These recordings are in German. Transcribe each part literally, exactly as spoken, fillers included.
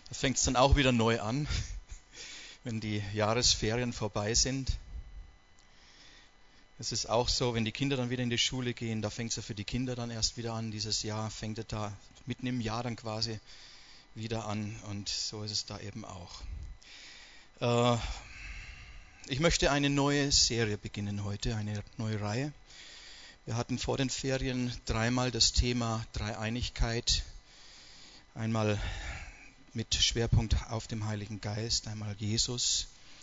Da fängt es dann auch wieder neu an, wenn die Jahresferien vorbei sind. Es ist auch so, wenn die Kinder dann wieder in die Schule gehen, da fängt es ja für die Kinder dann erst wieder an. Dieses Jahr fängt es da mitten im Jahr dann quasi wieder an, und so ist es da eben auch. Äh, ich möchte eine neue Serie beginnen heute, eine neue Reihe. Wir hatten vor den Ferien dreimal das Thema Dreieinigkeit, einmal mit Schwerpunkt auf dem Heiligen Geist, einmal Jesus.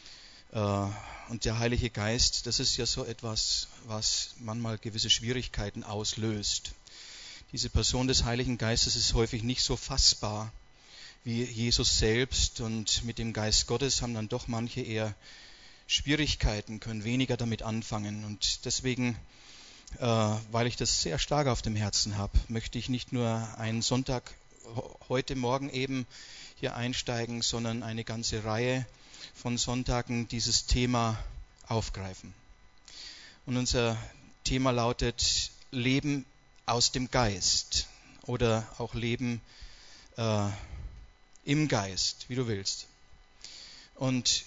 Und der Heilige Geist, das ist ja so etwas, was manchmal gewisse Schwierigkeiten auslöst. Diese Person des Heiligen Geistes ist häufig nicht so fassbar wie Jesus selbst, und mit dem Geist Gottes haben dann doch manche eher Schwierigkeiten, können weniger damit anfangen. Und deswegen, äh, weil ich das sehr stark auf dem Herzen habe, möchte ich nicht nur einen Sonntag, heute Morgen eben, hier einsteigen, sondern eine ganze Reihe von Sonntagen dieses Thema aufgreifen. Und unser Thema lautet Leben aus dem Geist oder auch Leben äh, im Geist, wie du willst. Und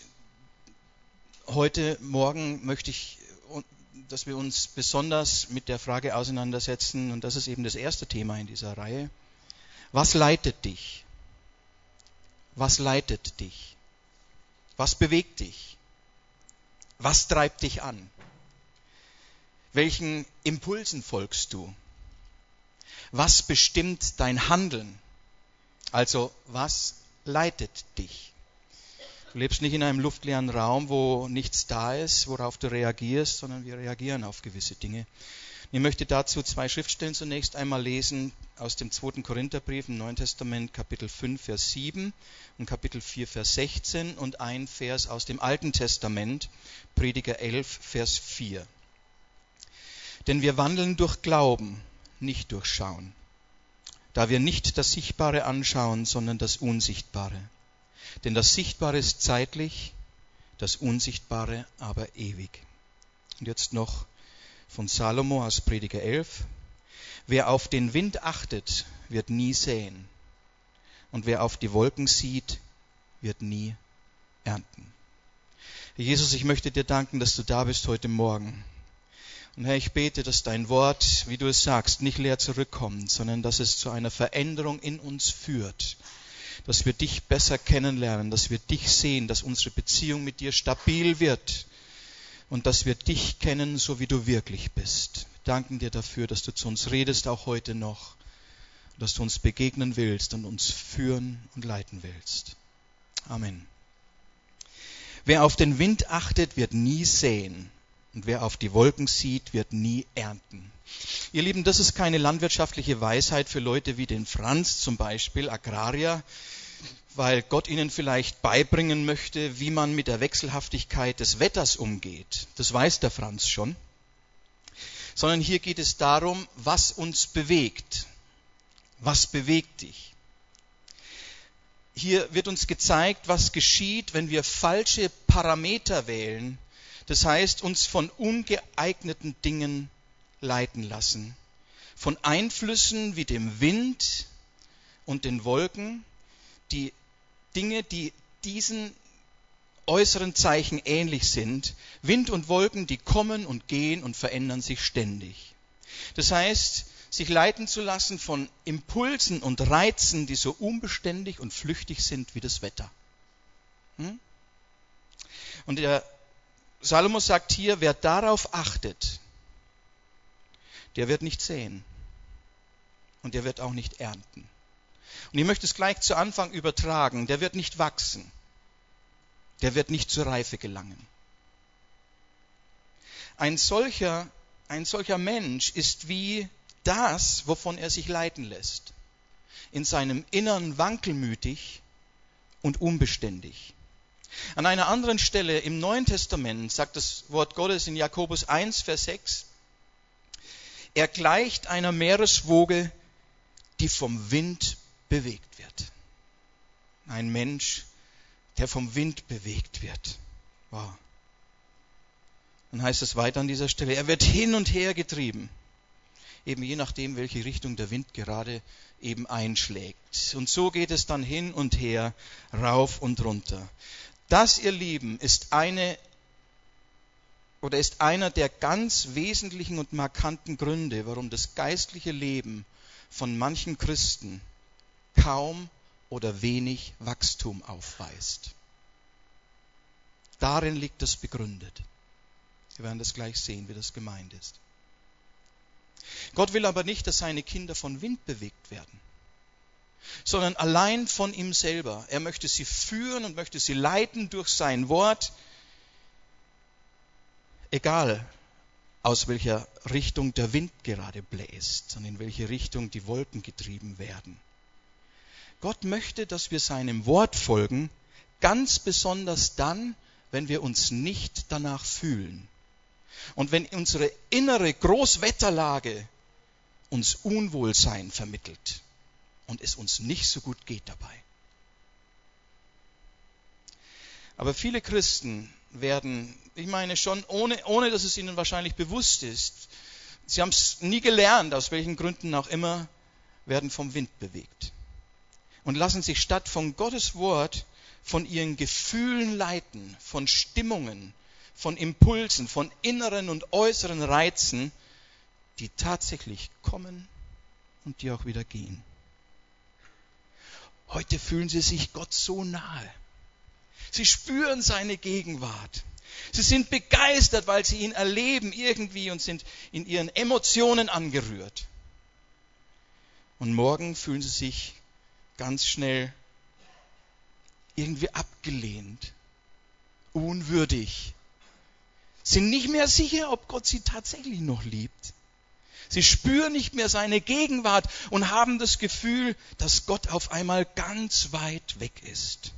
heute Morgen möchte ich, dass wir uns besonders mit der Frage auseinandersetzen, und das ist eben das erste Thema in dieser Reihe: Was leitet dich? Was leitet dich? Was bewegt dich? Was treibt dich an? Welchen Impulsen folgst du? Was bestimmt dein Handeln? Also, was leitet dich? Du lebst nicht in einem luftleeren Raum, wo nichts da ist, worauf du reagierst, sondern wir reagieren auf gewisse Dinge. Ich möchte dazu zwei Schriftstellen zunächst einmal lesen aus dem zweiten Korintherbrief im Neuen Testament, Kapitel fünf, Vers sieben und Kapitel vier, Vers sechzehn, und ein Vers aus dem Alten Testament, Prediger elf, Vers vier. Denn wir wandeln durch Glauben, nicht durch Schauen, da wir nicht das Sichtbare anschauen, sondern das Unsichtbare. Denn das Sichtbare ist zeitlich, das Unsichtbare aber ewig. Und jetzt noch von Salomo aus Prediger elf. Wer auf den Wind achtet, wird nie säen. Und wer auf die Wolken sieht, wird nie ernten. Herr Jesus, ich möchte dir danken, dass du da bist heute Morgen. Und Herr, ich bete, dass dein Wort, wie du es sagst, nicht leer zurückkommt, sondern dass es zu einer Veränderung in uns führt. Dass wir dich besser kennenlernen, dass wir dich sehen, dass unsere Beziehung mit dir stabil wird. Und dass wir dich kennen, so wie du wirklich bist. Wir danken dir dafür, dass du zu uns redest, auch heute noch. Dass du uns begegnen willst und uns führen und leiten willst. Amen. Wer auf den Wind achtet, wird nie säen. Und wer auf die Wolken sieht, wird nie ernten. Ihr Lieben, das ist keine landwirtschaftliche Weisheit für Leute wie den Franz zum Beispiel, Agrarier, weil Gott ihnen vielleicht beibringen möchte, wie man mit der Wechselhaftigkeit des Wetters umgeht. Das weiß der Franz schon. Sondern hier geht es darum, was uns bewegt. Was bewegt dich? Hier wird uns gezeigt, was geschieht, wenn wir falsche Parameter wählen. Das heißt, uns von ungeeigneten Dingen leiten lassen. Von Einflüssen wie dem Wind und den Wolken, die Dinge, die diesen äußeren Zeichen ähnlich sind. Wind und Wolken, die kommen und gehen und verändern sich ständig. Das heißt, sich leiten zu lassen von Impulsen und Reizen, die so unbeständig und flüchtig sind wie das Wetter. Hm? Und der Salomo sagt hier, wer darauf achtet, der wird nicht säen und der wird auch nicht ernten. Und ich möchte es gleich zu Anfang übertragen, der wird nicht wachsen, der wird nicht zur Reife gelangen. Ein solcher, ein solcher Mensch ist wie das, wovon er sich leiten lässt. In seinem Innern wankelmütig und unbeständig. An einer anderen Stelle im Neuen Testament sagt das Wort Gottes in Jakobus eins, Vers sechs, er gleicht einer Meereswoge, die vom Wind bewegt wird. Ein Mensch, der vom Wind bewegt wird. Wow. Dann heißt es weiter an dieser Stelle, er wird hin und her getrieben. eben je nachdem, welche Richtung der Wind gerade eben einschlägt. Und so geht es dann hin und her, rauf und runter. Das, ihr Lieben, ist eine oder ist einer der ganz wesentlichen und markanten Gründe, warum das geistliche Leben von manchen Christen kaum oder wenig Wachstum aufweist. Darin liegt es begründet. Wir werden das gleich sehen, wie das gemeint ist. Gott will aber nicht, dass seine Kinder von Wind bewegt werden, sondern allein von ihm selber. Er möchte sie führen und möchte sie leiten durch sein Wort, egal aus welcher Richtung der Wind gerade bläst und in welche Richtung die Wolken getrieben werden. Gott möchte, dass wir seinem Wort folgen, ganz besonders dann, wenn wir uns nicht danach fühlen. Und wenn unsere innere Großwetterlage uns Unwohlsein vermittelt und es uns nicht so gut geht dabei. Aber viele Christen werden, ich meine schon, ohne, ohne dass es ihnen wahrscheinlich bewusst ist, sie haben es nie gelernt, aus welchen Gründen auch immer, werden vom Wind bewegt. Und lassen sich statt von Gottes Wort von ihren Gefühlen leiten, von Stimmungen, von Impulsen, von inneren und äußeren Reizen, die tatsächlich kommen und die auch wieder gehen. Heute fühlen sie sich Gott so nahe. Sie spüren seine Gegenwart. Sie sind begeistert, weil sie ihn erleben irgendwie und sind in ihren Emotionen angerührt. Und morgen fühlen sie sich ganz schnell irgendwie abgelehnt, unwürdig, sind nicht mehr sicher, ob Gott sie tatsächlich noch liebt. Sie spüren nicht mehr seine Gegenwart und haben das Gefühl, dass Gott auf einmal ganz weit weg ist.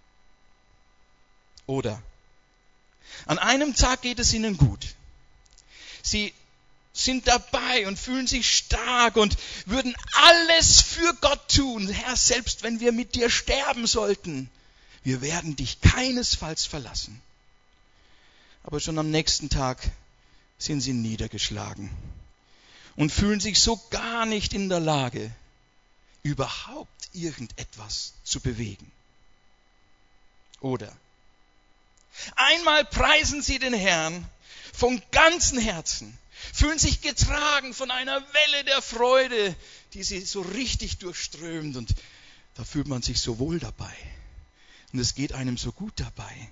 Oder an einem Tag geht es ihnen gut. Sie sind dabei und fühlen sich stark und würden alles für Gott tun. Herr, selbst wenn wir mit dir sterben sollten, wir werden dich keinesfalls verlassen. Aber schon am nächsten Tag sind sie niedergeschlagen und fühlen sich so gar nicht in der Lage, überhaupt irgendetwas zu bewegen. Oder einmal preisen sie den Herrn von ganzem Herzen, fühlen sich getragen von einer Welle der Freude, die sie so richtig durchströmt, und da fühlt man sich so wohl dabei und es geht einem so gut dabei.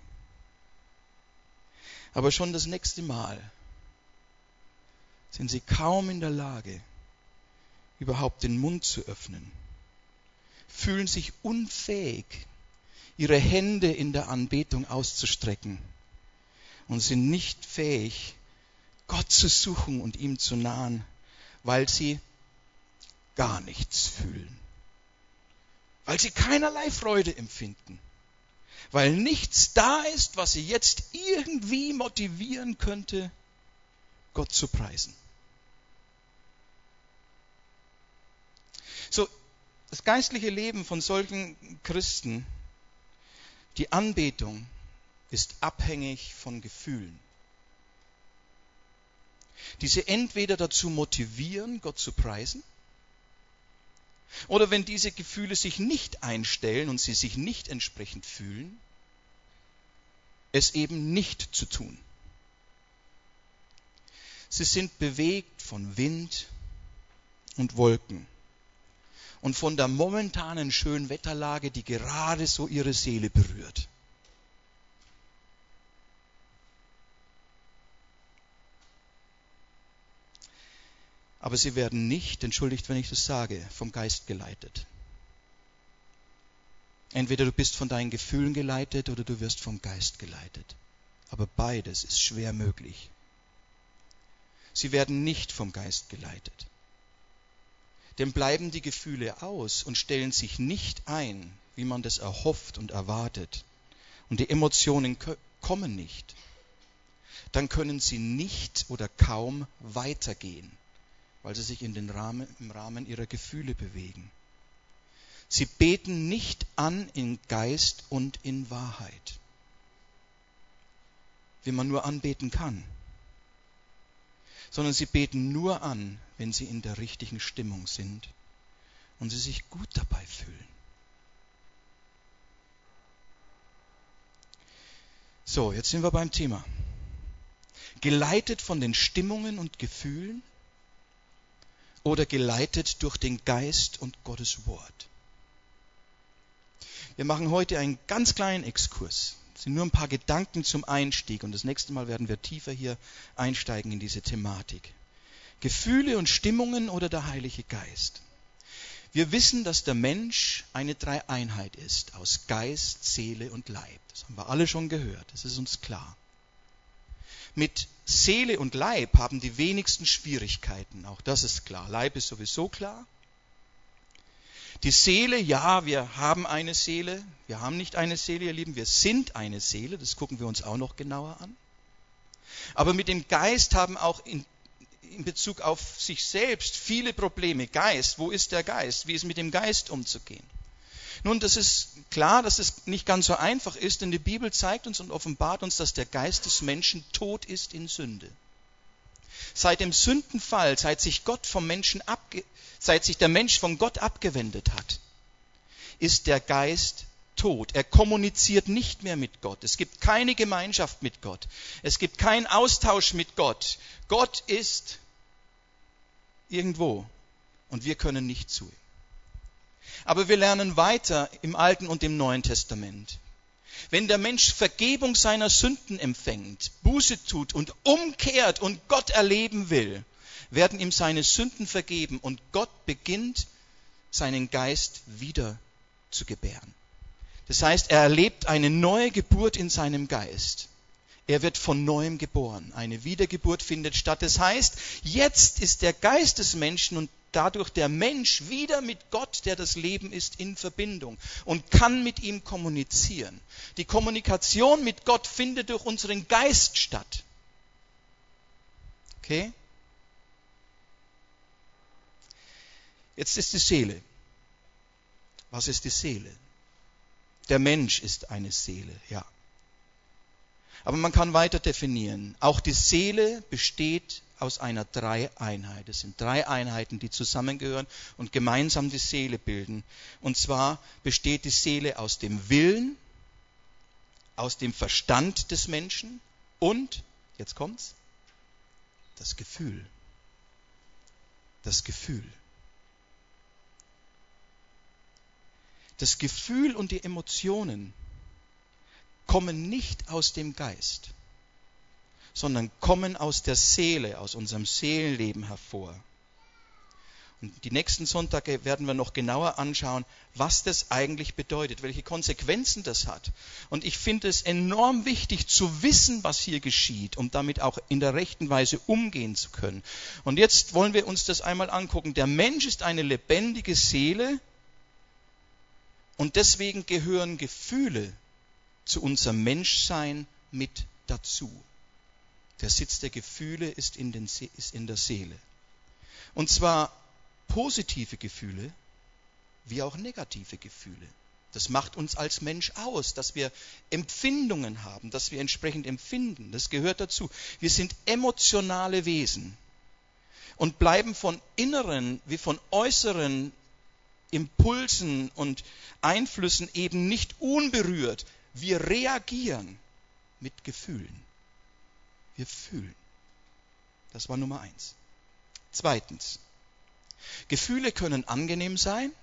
Aber schon das nächste Mal sind sie kaum in der Lage, überhaupt den Mund zu öffnen, fühlen sich unfähig, ihre Hände in der Anbetung auszustrecken und sind nicht fähig, Gott zu suchen und ihm zu nahen, weil sie gar nichts fühlen, weil sie keinerlei Freude empfinden, weil nichts da ist, was sie jetzt irgendwie motivieren könnte, Gott zu preisen. So, das geistliche Leben von solchen Christen, die Anbetung ist abhängig von Gefühlen, die sie entweder dazu motivieren, Gott zu preisen, oder wenn diese Gefühle sich nicht einstellen und sie sich nicht entsprechend fühlen, es eben nicht zu tun. Sie sind bewegt von Wind und Wolken und von der momentanen Schönwetterlage, die gerade so ihre Seele berührt. Aber sie werden nicht, entschuldigt, wenn ich das sage, vom Geist geleitet. Entweder du bist von deinen Gefühlen geleitet oder du wirst vom Geist geleitet. Aber beides ist schwer möglich. Sie werden nicht vom Geist geleitet. Denn bleiben die Gefühle aus und stellen sich nicht ein, wie man das erhofft und erwartet, und die Emotionen kommen nicht, dann können sie nicht oder kaum weitergehen, weil sie sich in den Rahmen, im Rahmen ihrer Gefühle bewegen. Sie beten nicht an in Geist und in Wahrheit, wie man nur anbeten kann, sondern sie beten nur an, wenn sie in der richtigen Stimmung sind und sie sich gut dabei fühlen. So, jetzt sind wir beim Thema. Geleitet von den Stimmungen und Gefühlen oder geleitet durch den Geist und Gottes Wort? Wir machen heute einen ganz kleinen Exkurs. Das sind nur ein paar Gedanken zum Einstieg und das nächste Mal werden wir tiefer hier einsteigen in diese Thematik. Gefühle und Stimmungen oder der Heilige Geist? Wir wissen, dass der Mensch eine Dreieinheit ist, aus Geist, Seele und Leib. Das haben wir alle schon gehört, das ist uns klar. Mit Seele und Leib haben die wenigsten Schwierigkeiten, auch das ist klar. Leib ist sowieso klar. Die Seele, ja, wir haben eine Seele. Wir haben nicht eine Seele, ihr Lieben, wir sind eine Seele. Das gucken wir uns auch noch genauer an. Aber mit dem Geist haben auch in, in Bezug auf sich selbst viele Probleme. Geist, wo ist der Geist? Wie ist mit dem Geist umzugehen? Nun, das ist klar, dass es nicht ganz so einfach ist, denn die Bibel zeigt uns und offenbart uns, dass der Geist des Menschen tot ist in Sünde. Seit dem Sündenfall, seit sich Gott vom Menschen abge, seit sich der Mensch von Gott abgewendet hat, ist der Geist tot. Er kommuniziert nicht mehr mit Gott. Es gibt keine Gemeinschaft mit Gott. Es gibt keinen Austausch mit Gott. Gott ist irgendwo und wir können nicht zu ihm. Aber wir lernen weiter im Alten und im Neuen Testament. Wenn der Mensch Vergebung seiner Sünden empfängt, Buße tut und umkehrt und Gott erleben will, werden ihm seine Sünden vergeben und Gott beginnt, seinen Geist wieder zu gebären. Das heißt, er erlebt eine neue Geburt in seinem Geist. Er wird von Neuem geboren. Eine Wiedergeburt findet statt. Das heißt, jetzt ist der Geist des Menschen und dadurch der Mensch wieder mit Gott, der das Leben ist, in Verbindung und kann mit ihm kommunizieren. Die Kommunikation mit Gott findet durch unseren Geist statt. Okay? Jetzt ist die Seele. Was ist die Seele? Der Mensch ist eine Seele, ja. Aber man kann weiter definieren. Auch die Seele besteht aus einer Dreieinheit. Es sind drei Einheiten, die zusammengehören und gemeinsam die Seele bilden. Und zwar besteht die Seele aus dem Willen, aus dem Verstand des Menschen und, jetzt kommt's, das Gefühl. Das Gefühl. Das Gefühl und die Emotionen kommen nicht aus dem Geist, sondern kommen aus der Seele, aus unserem Seelenleben hervor. Und die nächsten Sonntage werden wir noch genauer anschauen, was das eigentlich bedeutet, welche Konsequenzen das hat. Und ich finde es enorm wichtig zu wissen, was hier geschieht, um damit auch in der rechten Weise umgehen zu können. Und jetzt wollen wir uns das einmal angucken. Der Mensch ist eine lebendige Seele und deswegen gehören Gefühle zu unserem Menschsein mit dazu. Der Sitz der Gefühle ist in, den See, ist in der Seele. Und zwar positive Gefühle wie auch negative Gefühle. Das macht uns als Mensch aus, dass wir Empfindungen haben, dass wir entsprechend empfinden. Das gehört dazu. Wir sind emotionale Wesen und bleiben von inneren wie von äußeren Impulsen und Einflüssen eben nicht unberührt. Wir reagieren mit Gefühlen. Wir fühlen. Das war Nummer eins. Zweitens. Gefühle können angenehm sein,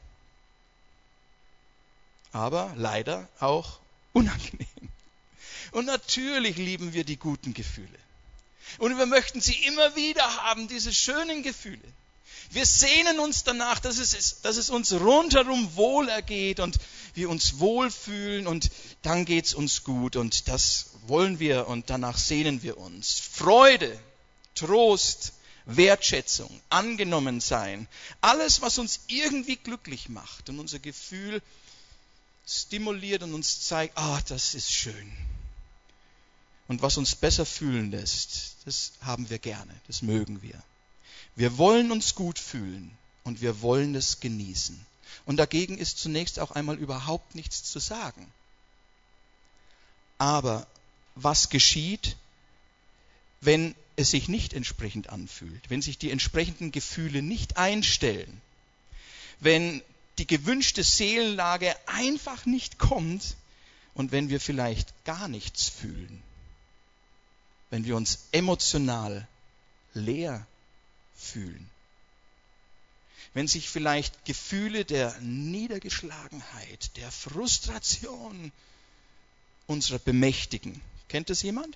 aber leider auch unangenehm. Und natürlich lieben wir die guten Gefühle. Und wir möchten sie immer wieder haben, diese schönen Gefühle. Wir sehnen uns danach, dass es, dass es uns rundherum wohl ergeht und wir uns wohlfühlen und dann geht es uns gut und das wollen wir und danach sehnen wir uns. Freude, Trost, Wertschätzung, angenommen sein, alles, was uns irgendwie glücklich macht und unser Gefühl stimuliert und uns zeigt, ah, das ist schön. Und was uns besser fühlen lässt, das haben wir gerne, das mögen wir. Wir wollen uns gut fühlen und wir wollen es genießen. Und dagegen ist zunächst auch einmal überhaupt nichts zu sagen. Aber was geschieht, wenn es sich nicht entsprechend anfühlt, wenn sich die entsprechenden Gefühle nicht einstellen, wenn die gewünschte Seelenlage einfach nicht kommt und wenn wir vielleicht gar nichts fühlen, wenn wir uns emotional leer fühlen, wenn sich vielleicht Gefühle der Niedergeschlagenheit, der Frustration unserer bemächtigen. Kennt das jemand?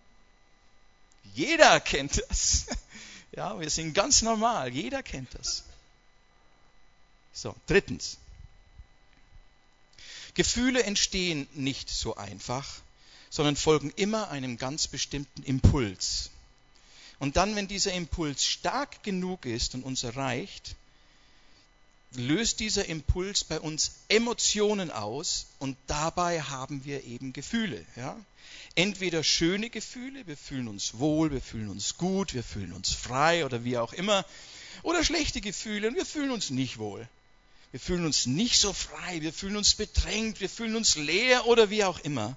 Jeder kennt das. Ja, wir sind ganz normal. Jeder kennt das. So, drittens. Gefühle entstehen nicht so einfach, sondern folgen immer einem ganz bestimmten Impuls. Und dann, wenn dieser Impuls stark genug ist und uns erreicht, löst dieser Impuls bei uns Emotionen aus und dabei haben wir eben Gefühle. Ja? Entweder schöne Gefühle, wir fühlen uns wohl, wir fühlen uns gut, wir fühlen uns frei oder wie auch immer, oder schlechte Gefühle und wir fühlen uns nicht wohl. Wir fühlen uns nicht so frei, wir fühlen uns bedrängt, wir fühlen uns leer oder wie auch immer.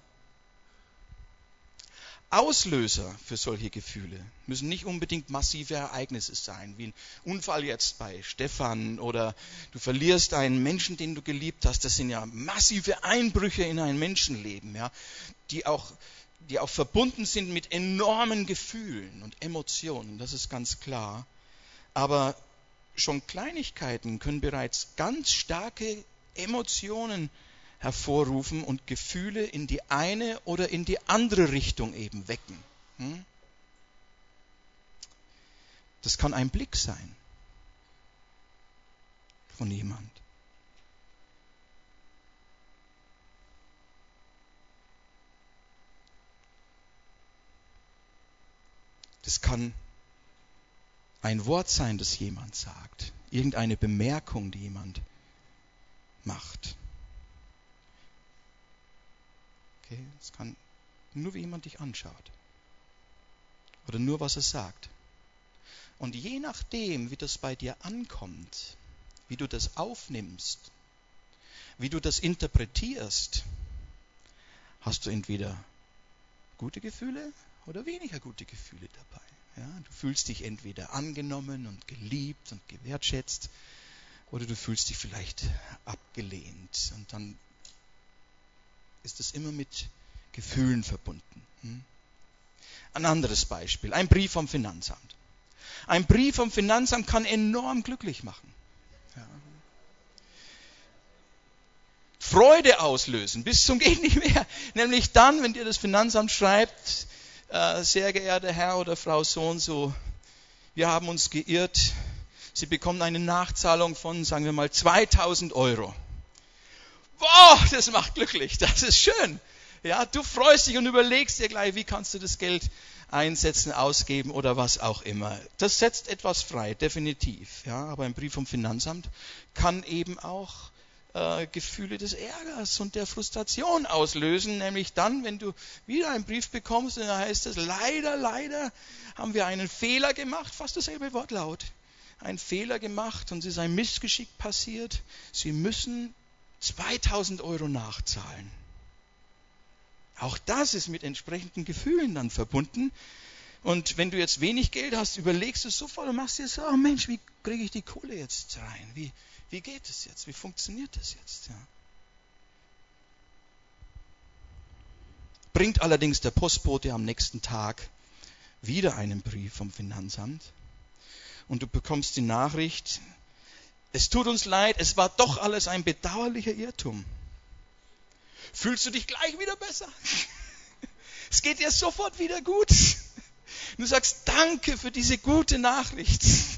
Auslöser für solche Gefühle müssen nicht unbedingt massive Ereignisse sein, wie ein Unfall jetzt bei Stefan oder du verlierst einen Menschen, den du geliebt hast. Das sind ja massive Einbrüche in ein Menschenleben, ja, die auch, die auch verbunden sind mit enormen Gefühlen und Emotionen, das ist ganz klar. Aber schon Kleinigkeiten können bereits ganz starke Emotionen hervorrufen und Gefühle in die eine oder in die andere Richtung eben wecken. Das kann ein Blick sein von jemand. Das kann ein Wort sein, das jemand sagt, irgendeine Bemerkung, die jemand macht. Okay, es kann nur, wie jemand dich anschaut oder nur, was er sagt. Und je nachdem, wie das bei dir ankommt, wie du das aufnimmst, wie du das interpretierst, hast du entweder gute Gefühle oder weniger gute Gefühle dabei. Ja, du fühlst dich entweder angenommen und geliebt und gewertschätzt oder du fühlst dich vielleicht abgelehnt und dann ist es immer mit Gefühlen verbunden. Ein anderes Beispiel, ein Brief vom Finanzamt. Ein Brief vom Finanzamt kann enorm glücklich machen. Ja. Freude auslösen, bis zum geht nicht mehr. Nämlich dann, wenn dir das Finanzamt schreibt, äh, sehr geehrter Herr oder Frau so und so, wir haben uns geirrt, Sie bekommen eine Nachzahlung von, sagen wir mal, zweitausend Euro. Wow, das macht glücklich, das ist schön. Ja, du freust dich und überlegst dir gleich, wie kannst du das Geld einsetzen, ausgeben oder was auch immer. Das setzt etwas frei, definitiv. Ja, aber ein Brief vom Finanzamt kann eben auch äh, Gefühle des Ärgers und der Frustration auslösen, nämlich dann, wenn du wieder einen Brief bekommst und da heißt es, leider, leider haben wir einen Fehler gemacht, fast dasselbe Wortlaut. Einen Fehler gemacht und es ist ein Missgeschick passiert. Sie müssen zweitausend Euro nachzahlen. Auch das ist mit entsprechenden Gefühlen dann verbunden. Und wenn du jetzt wenig Geld hast, überlegst du sofort und machst dir so, oh Mensch, wie kriege ich die Kohle jetzt rein? Wie, wie geht es jetzt? Wie funktioniert das jetzt? Ja. Bringt allerdings der Postbote am nächsten Tag wieder einen Brief vom Finanzamt und du bekommst die Nachricht, es tut uns leid, es war doch alles ein bedauerlicher Irrtum. Fühlst du dich gleich wieder besser? Es geht dir sofort wieder gut. Du sagst, danke für diese gute Nachricht.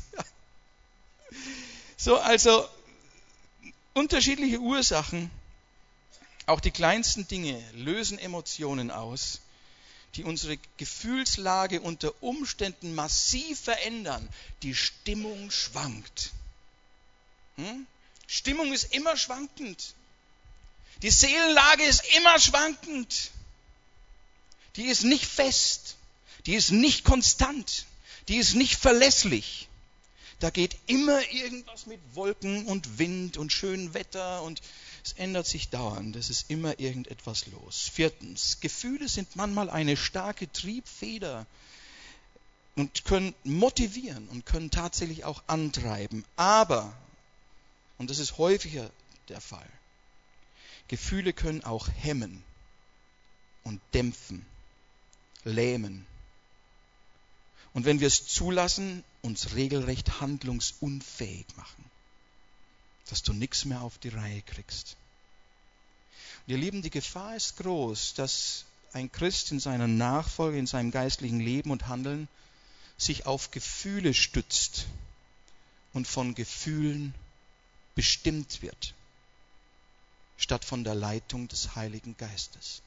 So, also unterschiedliche Ursachen, auch die kleinsten Dinge lösen Emotionen aus, die unsere Gefühlslage unter Umständen massiv verändern. Die Stimmung schwankt. Hm? Stimmung ist immer schwankend. Die Seelenlage ist immer schwankend. Die ist nicht fest. Die ist nicht konstant. Die ist nicht verlässlich. Da geht immer irgendwas mit Wolken und Wind und schönem Wetter und es ändert sich dauernd. Es ist immer irgendetwas los. Viertens, Gefühle sind manchmal eine starke Triebfeder und können motivieren und können tatsächlich auch antreiben. Aber, und das ist häufiger der Fall, Gefühle können auch hemmen und dämpfen, lähmen. Und wenn wir es zulassen, uns regelrecht handlungsunfähig machen, dass du nichts mehr auf die Reihe kriegst. Und ihr Lieben, die Gefahr ist groß, dass ein Christ in seiner Nachfolge, in seinem geistlichen Leben und Handeln sich auf Gefühle stützt und von Gefühlen bestimmt wird, statt von der Leitung des Heiligen Geistes.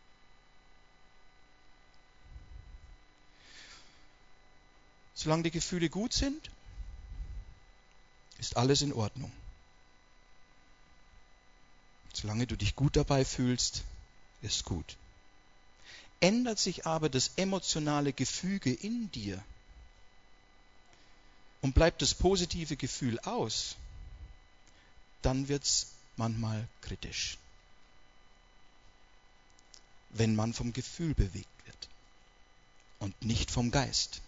Solange die Gefühle gut sind, ist alles in Ordnung. Solange du dich gut dabei fühlst, ist gut. Ändert sich aber das emotionale Gefüge in dir und bleibt das positive Gefühl aus, dann wird es manchmal kritisch, wenn man vom Gefühl bewegt wird und nicht vom Geist.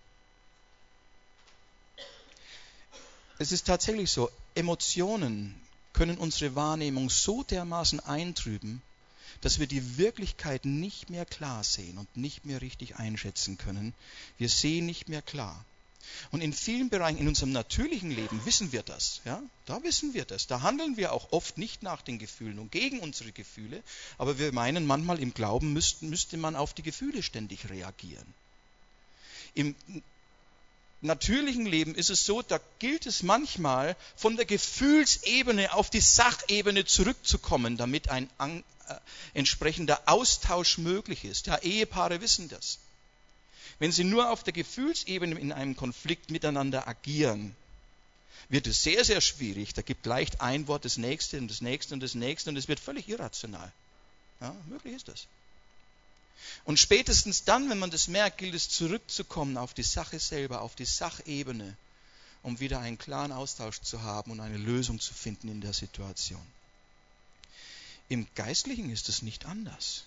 Es ist tatsächlich so, Emotionen können unsere Wahrnehmung so dermaßen eintrüben, dass wir die Wirklichkeit nicht mehr klar sehen und nicht mehr richtig einschätzen können. Wir sehen nicht mehr klar. Und in vielen Bereichen in unserem natürlichen Leben wissen wir das. Ja? Da wissen wir das. Da handeln wir auch oft nicht nach den Gefühlen und gegen unsere Gefühle. Aber wir meinen, manchmal im Glauben müsste, müsste man auf die Gefühle ständig reagieren. Im natürlichen Leben ist es so, da gilt es manchmal, von der Gefühlsebene auf die Sachebene zurückzukommen, damit ein an, äh, entsprechender Austausch möglich ist. Ja, Ehepaare wissen das. Wenn sie nur auf der Gefühlsebene in einem Konflikt miteinander agieren, wird es sehr, sehr schwierig. Da gibt leicht ein Wort das nächste und das nächste und das nächste und es wird völlig irrational. Ja, möglich ist das. Und spätestens dann, wenn man das merkt, gilt es zurückzukommen auf die Sache selber, auf die Sachebene, um wieder einen klaren Austausch zu haben und eine Lösung zu finden in der Situation. Im Geistlichen ist es nicht anders.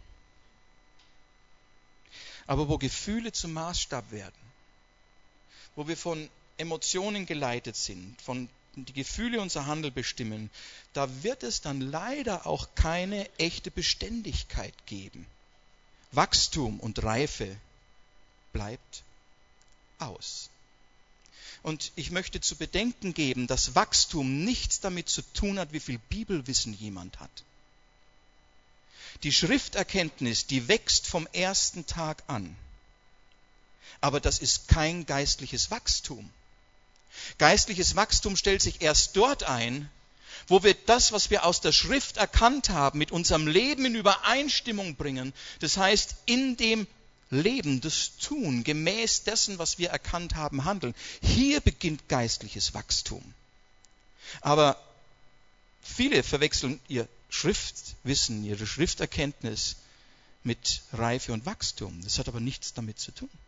Aber wo Gefühle zum Maßstab werden, wo wir von Emotionen geleitet sind, von die Gefühle unser Handeln bestimmen, da wird es dann leider auch keine echte Beständigkeit geben. Wachstum und Reife bleibt aus. Und ich möchte zu bedenken geben, dass Wachstum nichts damit zu tun hat, wie viel Bibelwissen jemand hat. Die Schrifterkenntnis, die wächst vom ersten Tag an. Aber das ist kein geistliches Wachstum. Geistliches Wachstum stellt sich erst dort ein, wo wir das, was wir aus der Schrift erkannt haben, mit unserem Leben in Übereinstimmung bringen. Das heißt, in dem Leben, das Tun, gemäß dessen, was wir erkannt haben, handeln. Hier beginnt geistliches Wachstum. Aber viele verwechseln ihr Schriftwissen, ihre Schrifterkenntnis mit Reife und Wachstum. Das hat aber nichts damit zu tun.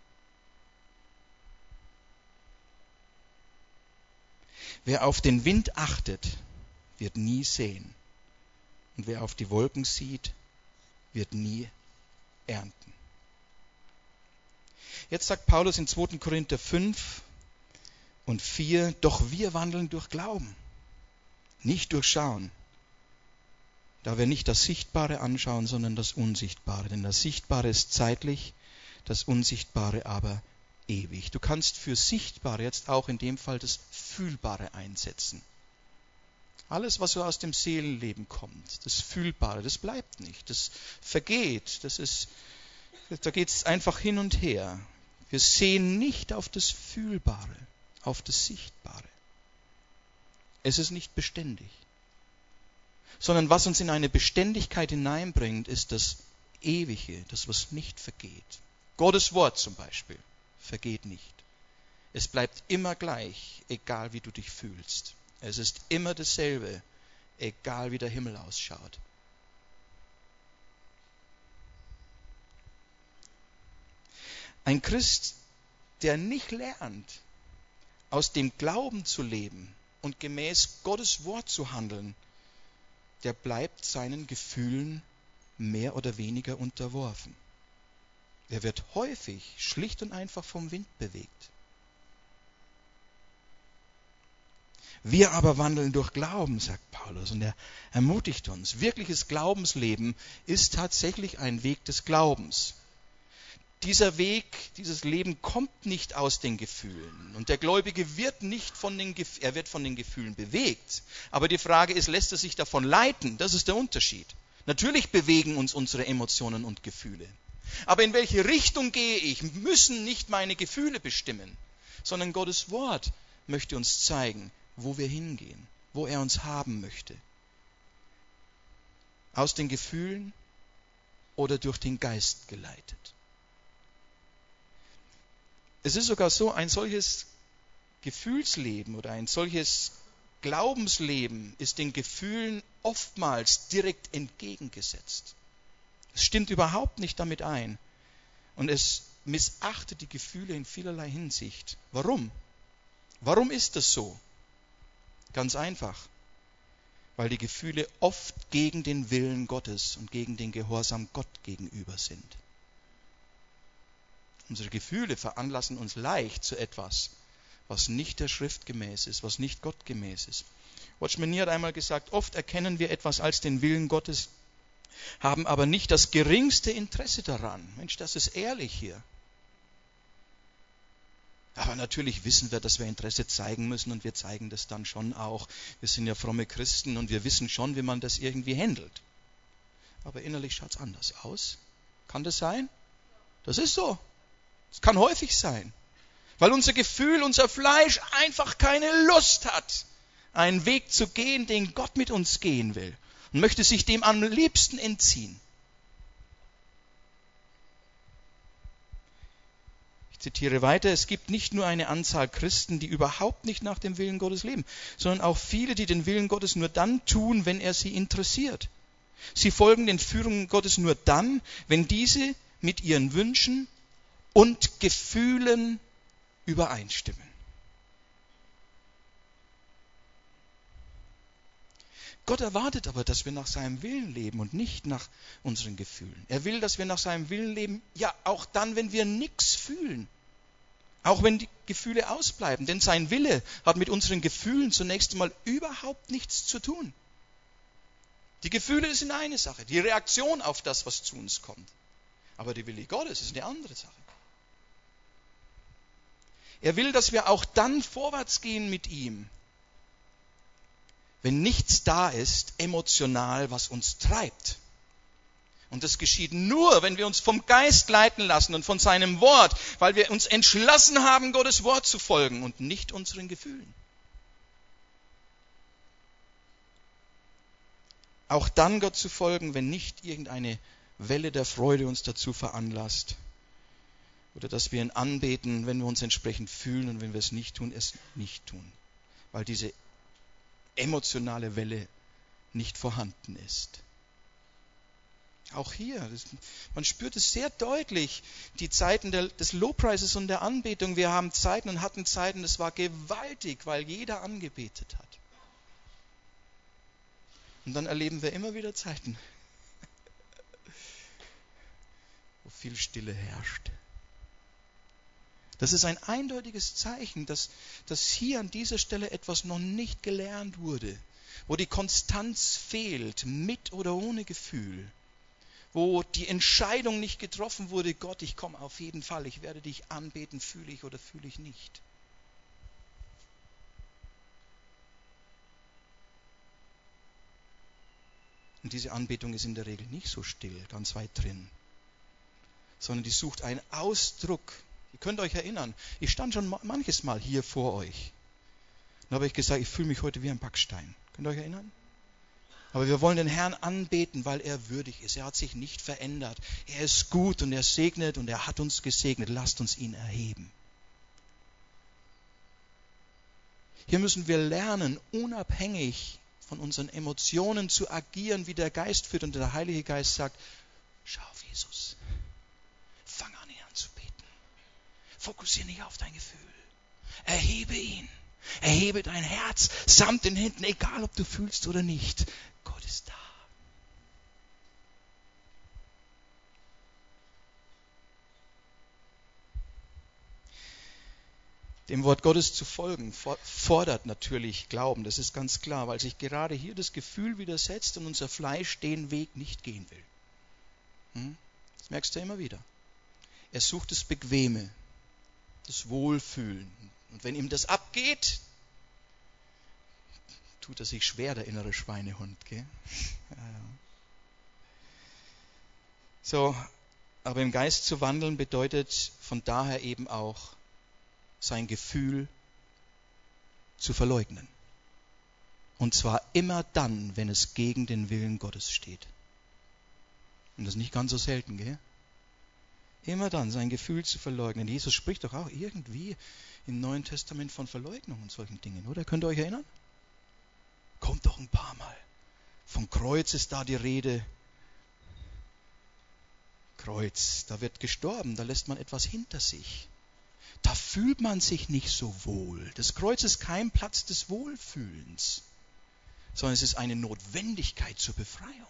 Wer auf den Wind achtet, wird nie säen. Und wer auf die Wolken sieht, wird nie ernten. Jetzt sagt Paulus in zweiter Korinther fünf und vier, doch wir wandeln durch Glauben, nicht durch Schauen. Da wir nicht das Sichtbare anschauen, sondern das Unsichtbare. Denn das Sichtbare ist zeitlich, das Unsichtbare aber ewig. Du kannst für Sichtbare jetzt auch in dem Fall das Fühlbare einsetzen. Alles, was so aus dem Seelenleben kommt, das Fühlbare, das bleibt nicht, das vergeht, das ist, da geht es einfach hin und her. Wir sehen nicht auf das Fühlbare, auf das Sichtbare. Es ist nicht beständig. Sondern was uns in eine Beständigkeit hineinbringt, ist das Ewige, das, was nicht vergeht. Gottes Wort zum Beispiel vergeht nicht. Es bleibt immer gleich, egal wie du dich fühlst. Es ist immer dasselbe, egal wie der Himmel ausschaut. Ein Christ, der nicht lernt, aus dem Glauben zu leben und gemäß Gottes Wort zu handeln, der bleibt seinen Gefühlen mehr oder weniger unterworfen. Er wird häufig schlicht und einfach vom Wind bewegt. Wir aber wandeln durch Glauben, sagt Paulus, und er ermutigt uns. Wirkliches Glaubensleben ist tatsächlich ein Weg des Glaubens. Dieser Weg, dieses Leben kommt nicht aus den Gefühlen. Und der Gläubige wird nicht von den Gefühlen, er wird von den Gefühlen bewegt. Aber die Frage ist, lässt er sich davon leiten? Das ist der Unterschied. Natürlich bewegen uns unsere Emotionen und Gefühle. Aber in welche Richtung gehe ich, müssen nicht meine Gefühle bestimmen, sondern Gottes Wort möchte uns zeigen, wo wir hingehen, wo er uns haben möchte. Aus den Gefühlen oder durch den Geist geleitet. Es ist sogar so, ein solches Gefühlsleben oder ein solches Glaubensleben ist den Gefühlen oftmals direkt entgegengesetzt. Es stimmt überhaupt nicht damit ein und es missachtet die Gefühle in vielerlei Hinsicht. Warum? Warum ist das so? Ganz einfach, weil die Gefühle oft gegen den Willen Gottes und gegen den Gehorsam Gott gegenüber sind. Unsere Gefühle veranlassen uns leicht zu etwas, was nicht der Schrift gemäß ist, was nicht Gott gemäß ist. Watchman Nee hat einmal gesagt, oft erkennen wir etwas als den Willen Gottes, haben aber nicht das geringste Interesse daran. Mensch, das ist ehrlich hier. Aber natürlich wissen wir, dass wir Interesse zeigen müssen und wir zeigen das dann schon auch. Wir sind ja fromme Christen und wir wissen schon, wie man das irgendwie handelt. Aber innerlich schaut es anders aus. Kann das sein? Das ist so. Es kann häufig sein. Weil unser Gefühl, unser Fleisch einfach keine Lust hat, einen Weg zu gehen, den Gott mit uns gehen will. Und möchte sich dem am liebsten entziehen. Ich zitiere weiter, es gibt nicht nur eine Anzahl Christen, die überhaupt nicht nach dem Willen Gottes leben, sondern auch viele, die den Willen Gottes nur dann tun, wenn er sie interessiert. Sie folgen den Führungen Gottes nur dann, wenn diese mit ihren Wünschen und Gefühlen übereinstimmen. Gott erwartet aber, dass wir nach seinem Willen leben und nicht nach unseren Gefühlen. Er will, dass wir nach seinem Willen leben, ja auch dann, wenn wir nichts fühlen. Auch wenn die Gefühle ausbleiben. Denn sein Wille hat mit unseren Gefühlen zunächst einmal überhaupt nichts zu tun. Die Gefühle sind eine Sache, die Reaktion auf das, was zu uns kommt. Aber der Wille Gottes ist eine andere Sache. Er will, dass wir auch dann vorwärts gehen mit ihm, wenn nichts da ist, emotional, was uns treibt. Und das geschieht nur, wenn wir uns vom Geist leiten lassen und von seinem Wort, weil wir uns entschlossen haben, Gottes Wort zu folgen und nicht unseren Gefühlen. Auch dann Gott zu folgen, wenn nicht irgendeine Welle der Freude uns dazu veranlasst. Oder dass wir ihn anbeten, wenn wir uns entsprechend fühlen und wenn wir es nicht tun, es nicht tun. Weil diese emotionale Welle nicht vorhanden ist. Auch hier, das, man spürt es sehr deutlich, die Zeiten der, des Lobpreises und der Anbetung. Wir haben Zeiten und hatten Zeiten, das war gewaltig, weil jeder angebetet hat. Und dann erleben wir immer wieder Zeiten, wo viel Stille herrscht. Das ist ein eindeutiges Zeichen, dass, dass hier an dieser Stelle etwas noch nicht gelernt wurde, wo die Konstanz fehlt, mit oder ohne Gefühl, wo die Entscheidung nicht getroffen wurde, Gott, ich komme auf jeden Fall, ich werde dich anbeten, fühle ich oder fühle ich nicht. Und diese Anbetung ist in der Regel nicht so still, ganz weit drin, sondern die sucht einen Ausdruck. Ihr könnt euch erinnern, ich stand schon manches Mal hier vor euch. Dann habe ich gesagt, ich fühle mich heute wie ein Backstein. Könnt ihr euch erinnern? Aber wir wollen den Herrn anbeten, weil er würdig ist. Er hat sich nicht verändert. Er ist gut und er segnet und er hat uns gesegnet. Lasst uns ihn erheben. Hier müssen wir lernen, unabhängig von unseren Emotionen zu agieren, wie der Geist führt. Und der Heilige Geist sagt, schau auf Jesus. Fang an, ihn anzubeten. Fokussiere nicht auf dein Gefühl. Erhebe ihn. Erhebe dein Herz samt den Händen, egal ob du fühlst oder nicht. Gott ist da. Dem Wort Gottes zu folgen fordert natürlich Glauben, das ist ganz klar, weil sich gerade hier das Gefühl widersetzt und unser Fleisch den Weg nicht gehen will. Das merkst du immer wieder. Er sucht das Bequeme, das Wohlfühlen. Und wenn ihm das abgeht, tut er sich schwer, der innere Schweinehund. Gell? Ja, ja. So, aber im Geist zu wandeln bedeutet von daher eben auch, sein Gefühl zu verleugnen. Und zwar immer dann, wenn es gegen den Willen Gottes steht. Und das ist nicht ganz so selten, gell? Immer dann, sein Gefühl zu verleugnen. Jesus spricht doch auch irgendwie im Neuen Testament von Verleugnung und solchen Dingen, oder? Könnt ihr euch erinnern? Kommt doch ein paar Mal. Vom Kreuz ist da die Rede. Kreuz, da wird gestorben, da lässt man etwas hinter sich. Da fühlt man sich nicht so wohl. Das Kreuz ist kein Platz des Wohlfühlens, sondern es ist eine Notwendigkeit zur Befreiung.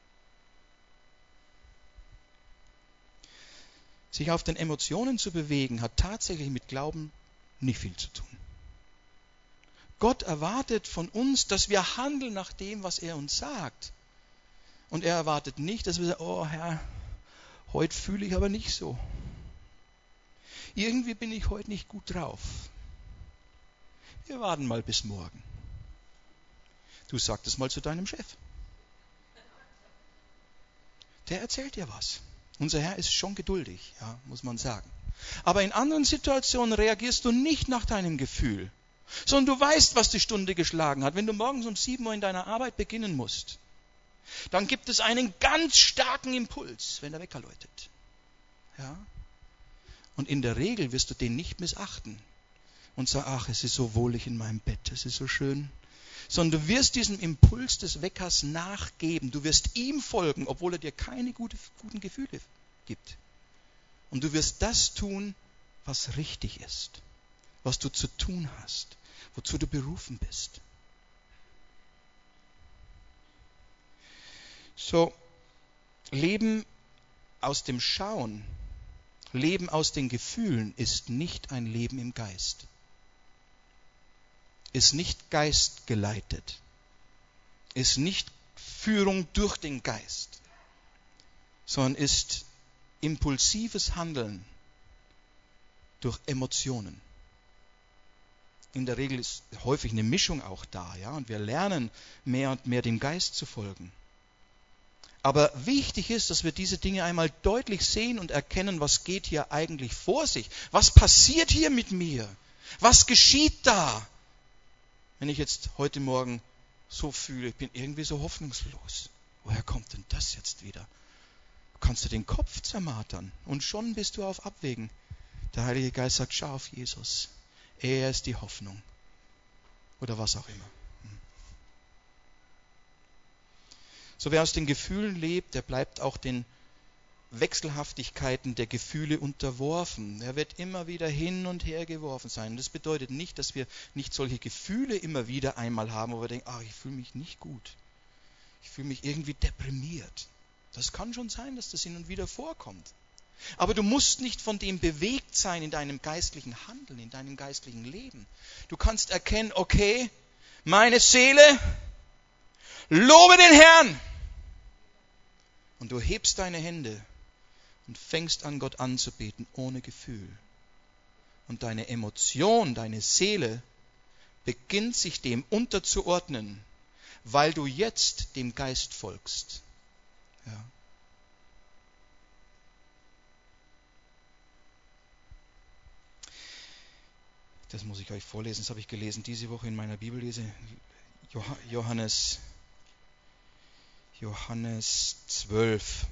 Sich auf den Emotionen zu bewegen, hat tatsächlich mit Glauben nicht viel zu tun. Gott erwartet von uns, dass wir handeln nach dem, was er uns sagt. Und er erwartet nicht, dass wir sagen, oh Herr, heute fühle ich aber nicht so. Irgendwie bin ich heute nicht gut drauf. Wir warten mal bis morgen. Du sag das mal zu deinem Chef. Der erzählt dir was. Unser Herr ist schon geduldig, ja, muss man sagen. Aber in anderen Situationen reagierst du nicht nach deinem Gefühl, sondern du weißt, was die Stunde geschlagen hat. Wenn du morgens um sieben Uhr in deiner Arbeit beginnen musst, dann gibt es einen ganz starken Impuls, wenn der Wecker läutet. Ja? Und in der Regel wirst du den nicht missachten und sagen, ach, es ist so wohlig in meinem Bett, es ist so schön. Sondern du wirst diesem Impuls des Weckers nachgeben. Du wirst ihm folgen, obwohl er dir keine gute, guten Gefühle gibt. Und du wirst das tun, was richtig ist, was du zu tun hast, wozu du berufen bist. So, Leben aus dem Schauen, Leben aus den Gefühlen ist nicht ein Leben im Geist. Ist nicht geistgeleitet. Ist nicht Führung durch den Geist, sondern ist impulsives Handeln durch Emotionen. In der Regel ist häufig eine Mischung auch da, ja, und wir lernen mehr und mehr dem Geist zu folgen. Aber wichtig ist, dass wir diese Dinge einmal deutlich sehen und erkennen, was geht hier eigentlich vor sich? Was passiert hier mit mir? Was geschieht da? Wenn ich jetzt heute Morgen so fühle, ich bin irgendwie so hoffnungslos. Woher kommt denn das jetzt wieder? Du kannst dir den Kopf zermartern und schon bist du auf Abwägen. Der Heilige Geist sagt, schau auf Jesus. Er ist die Hoffnung. Oder was auch immer. So, wer aus den Gefühlen lebt, der bleibt auch den Wechselhaftigkeiten der Gefühle unterworfen. Er wird immer wieder hin und her geworfen sein. Das bedeutet nicht, dass wir nicht solche Gefühle immer wieder einmal haben, wo wir denken, ach, ich fühle mich nicht gut. Ich fühle mich irgendwie deprimiert. Das kann schon sein, dass das hin und wieder vorkommt. Aber du musst nicht von dem bewegt sein in deinem geistlichen Handeln, in deinem geistlichen Leben. Du kannst erkennen, okay, meine Seele, lobe den Herrn. Und du hebst deine Hände und fängst an, Gott anzubeten, ohne Gefühl. Und deine Emotion, deine Seele beginnt sich dem unterzuordnen, weil du jetzt dem Geist folgst. Ja. Das muss ich euch vorlesen, das habe ich gelesen diese Woche in meiner Bibellese. Johannes, Johannes zwölf.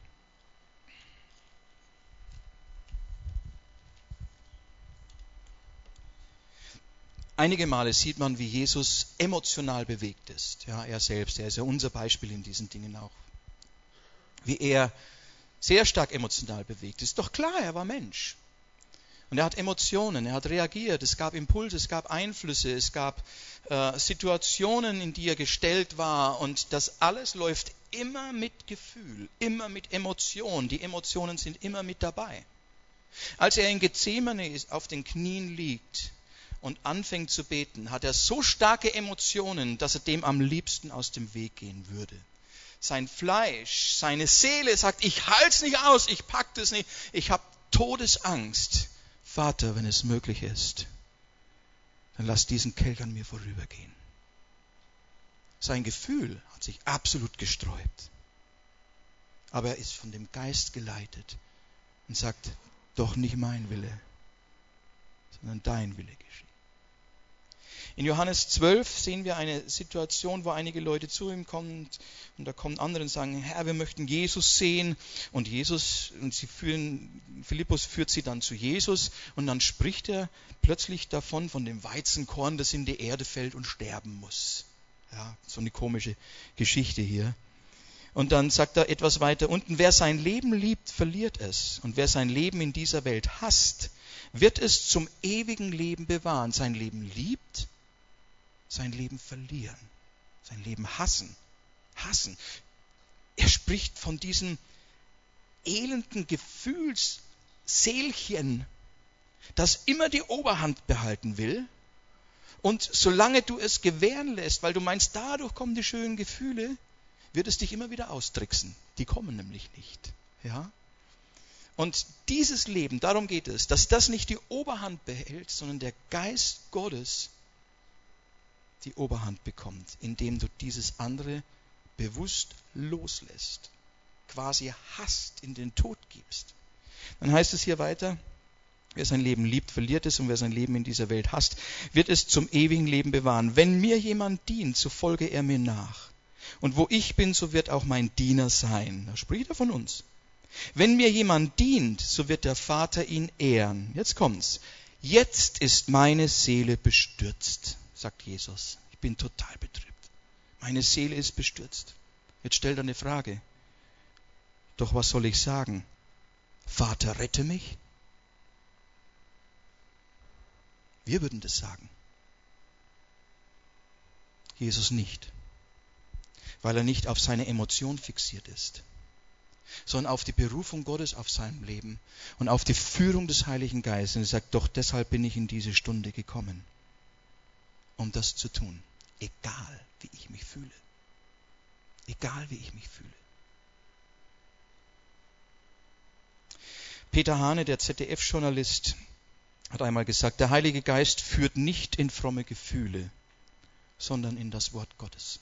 Einige Male sieht man, wie Jesus emotional bewegt ist. Ja, er selbst, er ist ja unser Beispiel in diesen Dingen auch. Wie er sehr stark emotional bewegt ist. Ist doch klar, er war Mensch. Und er hat Emotionen, er hat reagiert, es gab Impulse, es gab Einflüsse, es gab äh, Situationen, in die er gestellt war. Und das alles läuft immer mit Gefühl, immer mit Emotion. Die Emotionen sind immer mit dabei. Als er in Gethsemane auf den Knien liegt, und anfängt zu beten, hat er so starke Emotionen, dass er dem am liebsten aus dem Weg gehen würde. Sein Fleisch, seine Seele sagt, ich halte es nicht aus, ich pack das nicht, ich habe Todesangst. Vater, wenn es möglich ist, dann lass diesen Kelch an mir vorübergehen. Sein Gefühl hat sich absolut gesträubt. Aber er ist von dem Geist geleitet und sagt, doch nicht mein Wille, sondern dein Wille geschieht. In Johannes zwölf sehen wir eine Situation, wo einige Leute zu ihm kommen und da kommen andere und sagen, Herr, wir möchten Jesus sehen. Und Jesus, und sie führen, Philippus führt sie dann zu Jesus und dann spricht er plötzlich davon, von dem Weizenkorn, das in die Erde fällt und sterben muss. Ja, so eine komische Geschichte hier. Und dann sagt er etwas weiter unten, wer sein Leben liebt, verliert es. Und wer sein Leben in dieser Welt hasst, wird es zum ewigen Leben bewahren. Sein Leben liebt, sein Leben verlieren. Sein Leben hassen. Hassen. Er spricht von diesem elenden Gefühlsseelchen, das immer die Oberhand behalten will. Und solange du es gewähren lässt, weil du meinst, dadurch kommen die schönen Gefühle, wird es dich immer wieder austricksen. Die kommen nämlich nicht. Ja? Und dieses Leben, darum geht es, dass das nicht die Oberhand behält, sondern der Geist Gottes die Oberhand bekommt, indem du dieses andere bewusst loslässt, quasi hasst, in den Tod gibst. Dann heißt es hier weiter, wer sein Leben liebt, verliert es, und wer sein Leben in dieser Welt hasst, wird es zum ewigen Leben bewahren. Wenn mir jemand dient, so folge er mir nach. Und wo ich bin, so wird auch mein Diener sein. Da spricht er von uns. Wenn mir jemand dient, so wird der Vater ihn ehren. Jetzt kommt's. Jetzt ist meine Seele bestürzt, sagt Jesus. Ich bin total betrübt. Meine Seele ist bestürzt. Jetzt stellt er eine Frage. Doch was soll ich sagen? Vater, rette mich? Wir würden das sagen. Jesus nicht. Weil er nicht auf seine Emotion fixiert ist, sondern auf die Berufung Gottes auf seinem Leben und auf die Führung des Heiligen Geistes. Und er sagt, doch deshalb bin ich in diese Stunde gekommen, um das zu tun, egal wie ich mich fühle. Egal wie ich mich fühle. Peter Hane, der Z D F-Journalist, hat einmal gesagt, der Heilige Geist führt nicht in fromme Gefühle, sondern in das Wort Gottes.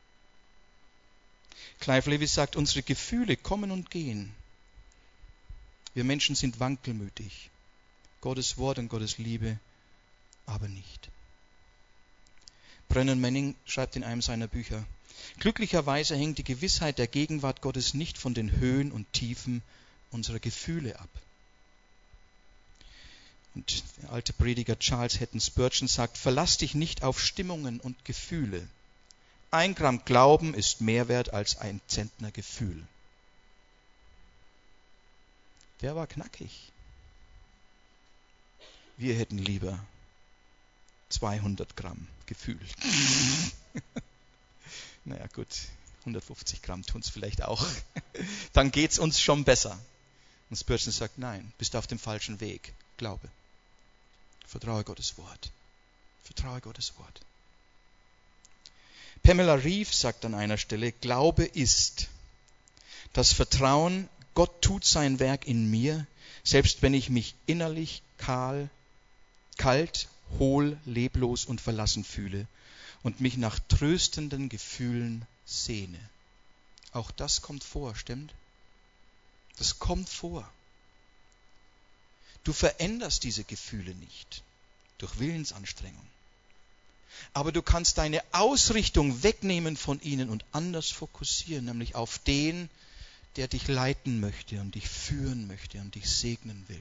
Clive Lewis sagt, unsere Gefühle kommen und gehen. Wir Menschen sind wankelmütig. Gottes Wort und Gottes Liebe aber nicht. Brennan Manning schreibt in einem seiner Bücher, glücklicherweise hängt die Gewissheit der Gegenwart Gottes nicht von den Höhen und Tiefen unserer Gefühle ab. Und der alte Prediger Charles Haddon Spurgeon sagt, verlass dich nicht auf Stimmungen und Gefühle. Ein Gramm Glauben ist mehr wert als ein Zentner Gefühl. Der war knackig. Wir hätten lieber zweihundert Gramm Gefühl. Naja gut, hundertfünfzig Gramm tun es vielleicht auch. Dann geht es uns schon besser. Und Spurgeon sagt, nein, bist auf dem falschen Weg. Glaube. Vertraue Gottes Wort. Vertraue Gottes Wort. Pamela Reeve sagt an einer Stelle, Glaube ist das Vertrauen, Gott tut sein Werk in mir, selbst wenn ich mich innerlich kahl, kalt, hohl, leblos und verlassen fühle und mich nach tröstenden Gefühlen sehne. Auch das kommt vor, stimmt? Das kommt vor. Du veränderst diese Gefühle nicht durch Willensanstrengung. Aber du kannst deine Ausrichtung wegnehmen von ihnen und anders fokussieren, nämlich auf den, der dich leiten möchte und dich führen möchte und dich segnen will.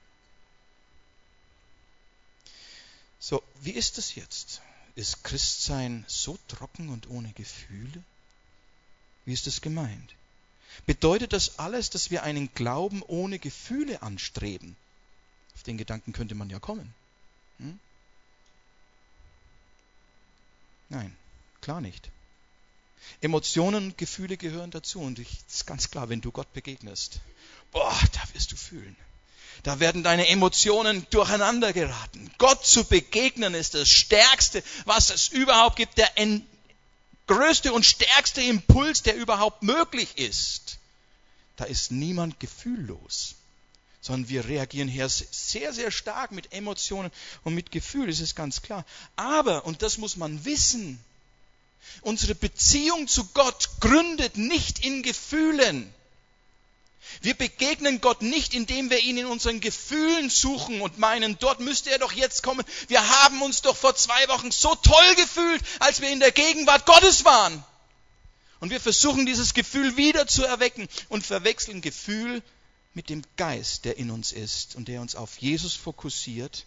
So, wie ist es jetzt? Ist Christsein so trocken und ohne Gefühle? Wie ist es gemeint? Bedeutet das alles, dass wir einen Glauben ohne Gefühle anstreben? Auf den Gedanken könnte man ja kommen. Hm? Nein, klar nicht. Emotionen und Gefühle gehören dazu und es ist ganz klar, wenn du Gott begegnest, boah, da wirst du fühlen. Da werden deine Emotionen durcheinander geraten. Gott zu begegnen ist das Stärkste, was es überhaupt gibt. Der größte und stärkste Impuls, der überhaupt möglich ist. Da ist niemand gefühllos, sondern wir reagieren hier sehr, sehr stark mit Emotionen und mit Gefühl, das ist ganz klar. Aber, und das muss man wissen, unsere Beziehung zu Gott gründet nicht in Gefühlen. Wir begegnen Gott nicht, indem wir ihn in unseren Gefühlen suchen und meinen, dort müsste er doch jetzt kommen. Wir haben uns doch vor zwei Wochen so toll gefühlt, als wir in der Gegenwart Gottes waren. Und wir versuchen dieses Gefühl wieder zu erwecken und verwechseln Gefühl mit dem Geist, der in uns ist und der uns auf Jesus fokussiert.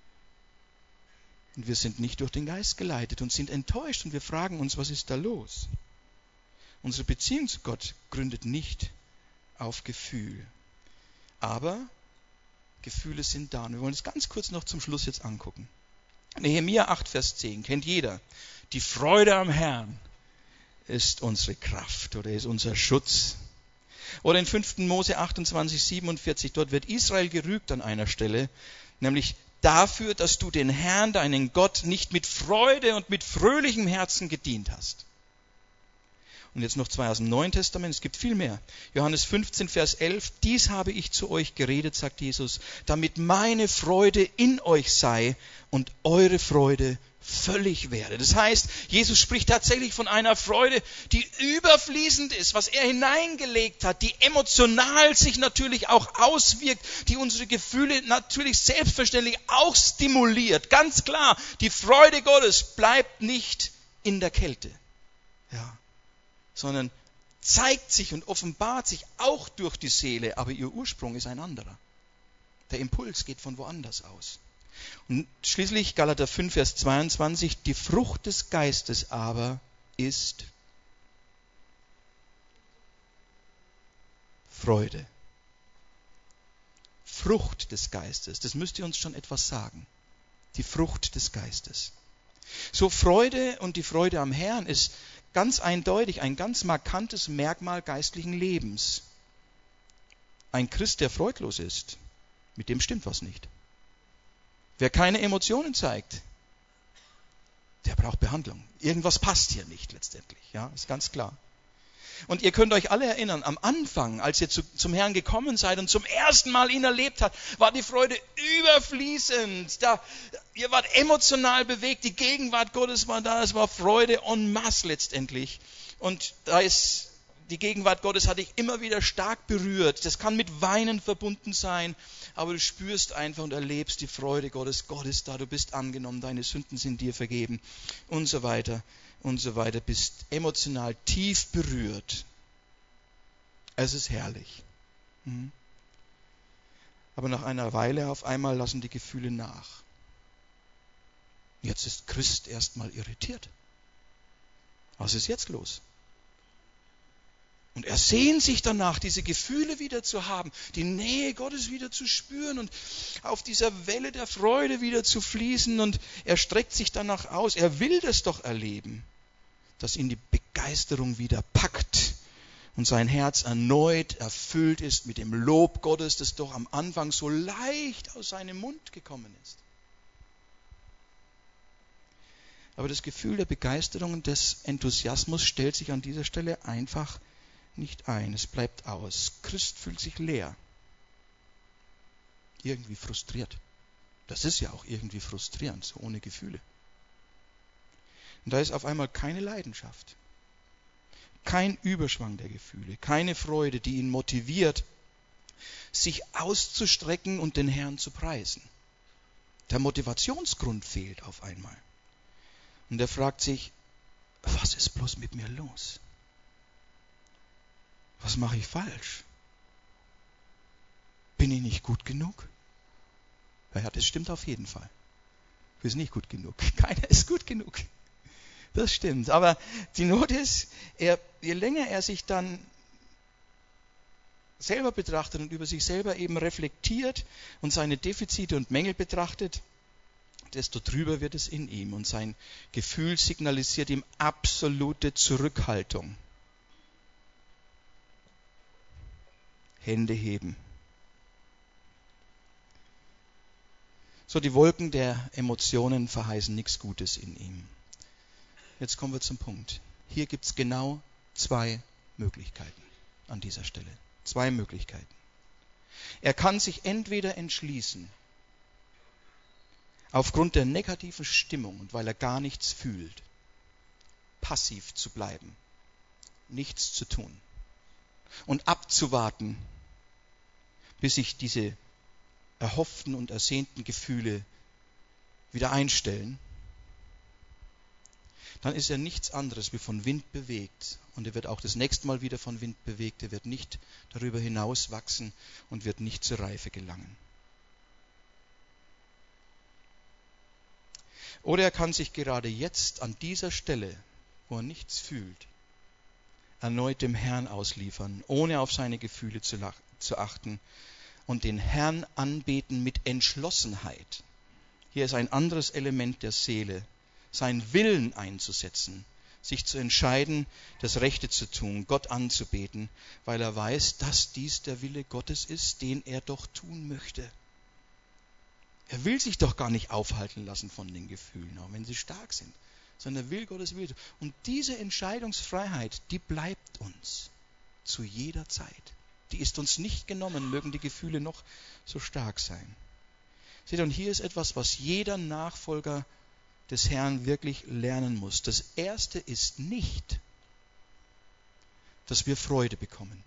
Und wir sind nicht durch den Geist geleitet und sind enttäuscht und wir fragen uns, was ist da los? Unsere Beziehung zu Gott gründet nicht auf Gefühl. Aber Gefühle sind da. Und wir wollen es ganz kurz noch zum Schluss jetzt angucken. Nehemia acht, Vers zehn, kennt jeder. Die Freude am Herrn ist unsere Kraft oder ist unser Schutz. Oder in fünften Mose achtundzwanzig, siebenundvierzig, dort wird Israel gerügt an einer Stelle, nämlich dafür, dass du den Herrn, deinen Gott, nicht mit Freude und mit fröhlichem Herzen gedient hast. Und jetzt noch zwei aus dem Neuen Testament, es gibt viel mehr. Johannes fünfzehn, Vers elf, dies habe ich zu euch geredet, sagt Jesus, damit meine Freude in euch sei und eure Freude völlig werde. Das heißt, Jesus spricht tatsächlich von einer Freude, die überfließend ist, was er hineingelegt hat, die emotional sich natürlich auch auswirkt, die unsere Gefühle natürlich selbstverständlich auch stimuliert. Ganz klar, die Freude Gottes bleibt nicht in der Kälte. Ja. Sondern zeigt sich und offenbart sich auch durch die Seele, aber ihr Ursprung ist ein anderer. Der Impuls geht von woanders aus. Und schließlich Galater fünf, Vers zweiundzwanzig, die Frucht des Geistes aber ist Freude. Frucht des Geistes, das müsst ihr uns schon etwas sagen. Die Frucht des Geistes. So Freude und die Freude am Herrn ist ganz eindeutig ein ganz markantes Merkmal geistlichen Lebens. Ein Christ, der freudlos ist, mit dem stimmt was nicht. Wer keine Emotionen zeigt, der braucht Behandlung. Irgendwas passt hier nicht letztendlich, ja, ist ganz klar. Und ihr könnt euch alle erinnern, am Anfang, als ihr zu, zum Herrn gekommen seid und zum ersten Mal ihn erlebt habt, war die Freude überfließend. Da, ihr wart emotional bewegt, die Gegenwart Gottes war da, es war Freude en masse letztendlich. Und da ist die Gegenwart Gottes hat dich immer wieder stark berührt. Das kann mit Weinen verbunden sein, aber du spürst einfach und erlebst die Freude Gottes. Gott ist da, du bist angenommen, deine Sünden sind dir vergeben und so weiter. Und so weiter, bist emotional tief berührt. Es ist herrlich. Aber nach einer Weile auf einmal lassen die Gefühle nach. Jetzt ist Christ erstmal irritiert. Was ist jetzt los? Und er sehnt sich danach, diese Gefühle wieder zu haben, die Nähe Gottes wieder zu spüren und auf dieser Welle der Freude wieder zu fließen. Und er streckt sich danach aus. Er will das doch erleben, dass ihn die Begeisterung wieder packt und sein Herz erneut erfüllt ist mit dem Lob Gottes, das doch am Anfang so leicht aus seinem Mund gekommen ist. Aber das Gefühl der Begeisterung und des Enthusiasmus stellt sich an dieser Stelle einfach nicht ein. Es bleibt aus. Christ fühlt sich leer. Irgendwie frustriert. Das ist ja auch irgendwie frustrierend, so ohne Gefühle. Und da ist auf einmal keine Leidenschaft, kein Überschwang der Gefühle, keine Freude, die ihn motiviert, sich auszustrecken und den Herrn zu preisen. Der Motivationsgrund fehlt auf einmal. Und er fragt sich, was ist bloß mit mir los? Was mache ich falsch? Bin ich nicht gut genug? Ja, das stimmt auf jeden Fall. Du bist nicht gut genug. Keiner ist gut genug. Das stimmt. Aber die Not ist, er, je länger er sich dann selber betrachtet und über sich selber eben reflektiert und seine Defizite und Mängel betrachtet, desto trüber wird es in ihm. Und sein Gefühl signalisiert ihm absolute Zurückhaltung. Hände heben. So, die Wolken der Emotionen verheißen nichts Gutes in ihm. Jetzt kommen wir zum Punkt. Hier gibt es genau zwei Möglichkeiten an dieser Stelle. Zwei Möglichkeiten. Er kann sich entweder entschließen, aufgrund der negativen Stimmung und weil er gar nichts fühlt, passiv zu bleiben, nichts zu tun und abzuwarten, bis sich diese erhofften und ersehnten Gefühle wieder einstellen. Dann ist er nichts anderes wie von Wind bewegt. Und er wird auch das nächste Mal wieder von Wind bewegt. Er wird nicht darüber hinaus wachsen und wird nicht zur Reife gelangen. Oder er kann sich gerade jetzt an dieser Stelle, wo er nichts fühlt, erneut dem Herrn ausliefern, ohne auf seine Gefühle zu, zu achten und den Herrn anbeten mit Entschlossenheit. Hier ist ein anderes Element der Seele, seinen Willen einzusetzen, sich zu entscheiden, das Rechte zu tun, Gott anzubeten, weil er weiß, dass dies der Wille Gottes ist, den er doch tun möchte. Er will sich doch gar nicht aufhalten lassen von den Gefühlen, auch wenn sie stark sind, sondern er will Gottes Wille. Und diese Entscheidungsfreiheit, die bleibt uns zu jeder Zeit. Die ist uns nicht genommen, mögen die Gefühle noch so stark sein. Seht ihr, und hier ist etwas, was jeder Nachfolger des Herrn wirklich lernen muss. Das Erste ist nicht, dass wir Freude bekommen,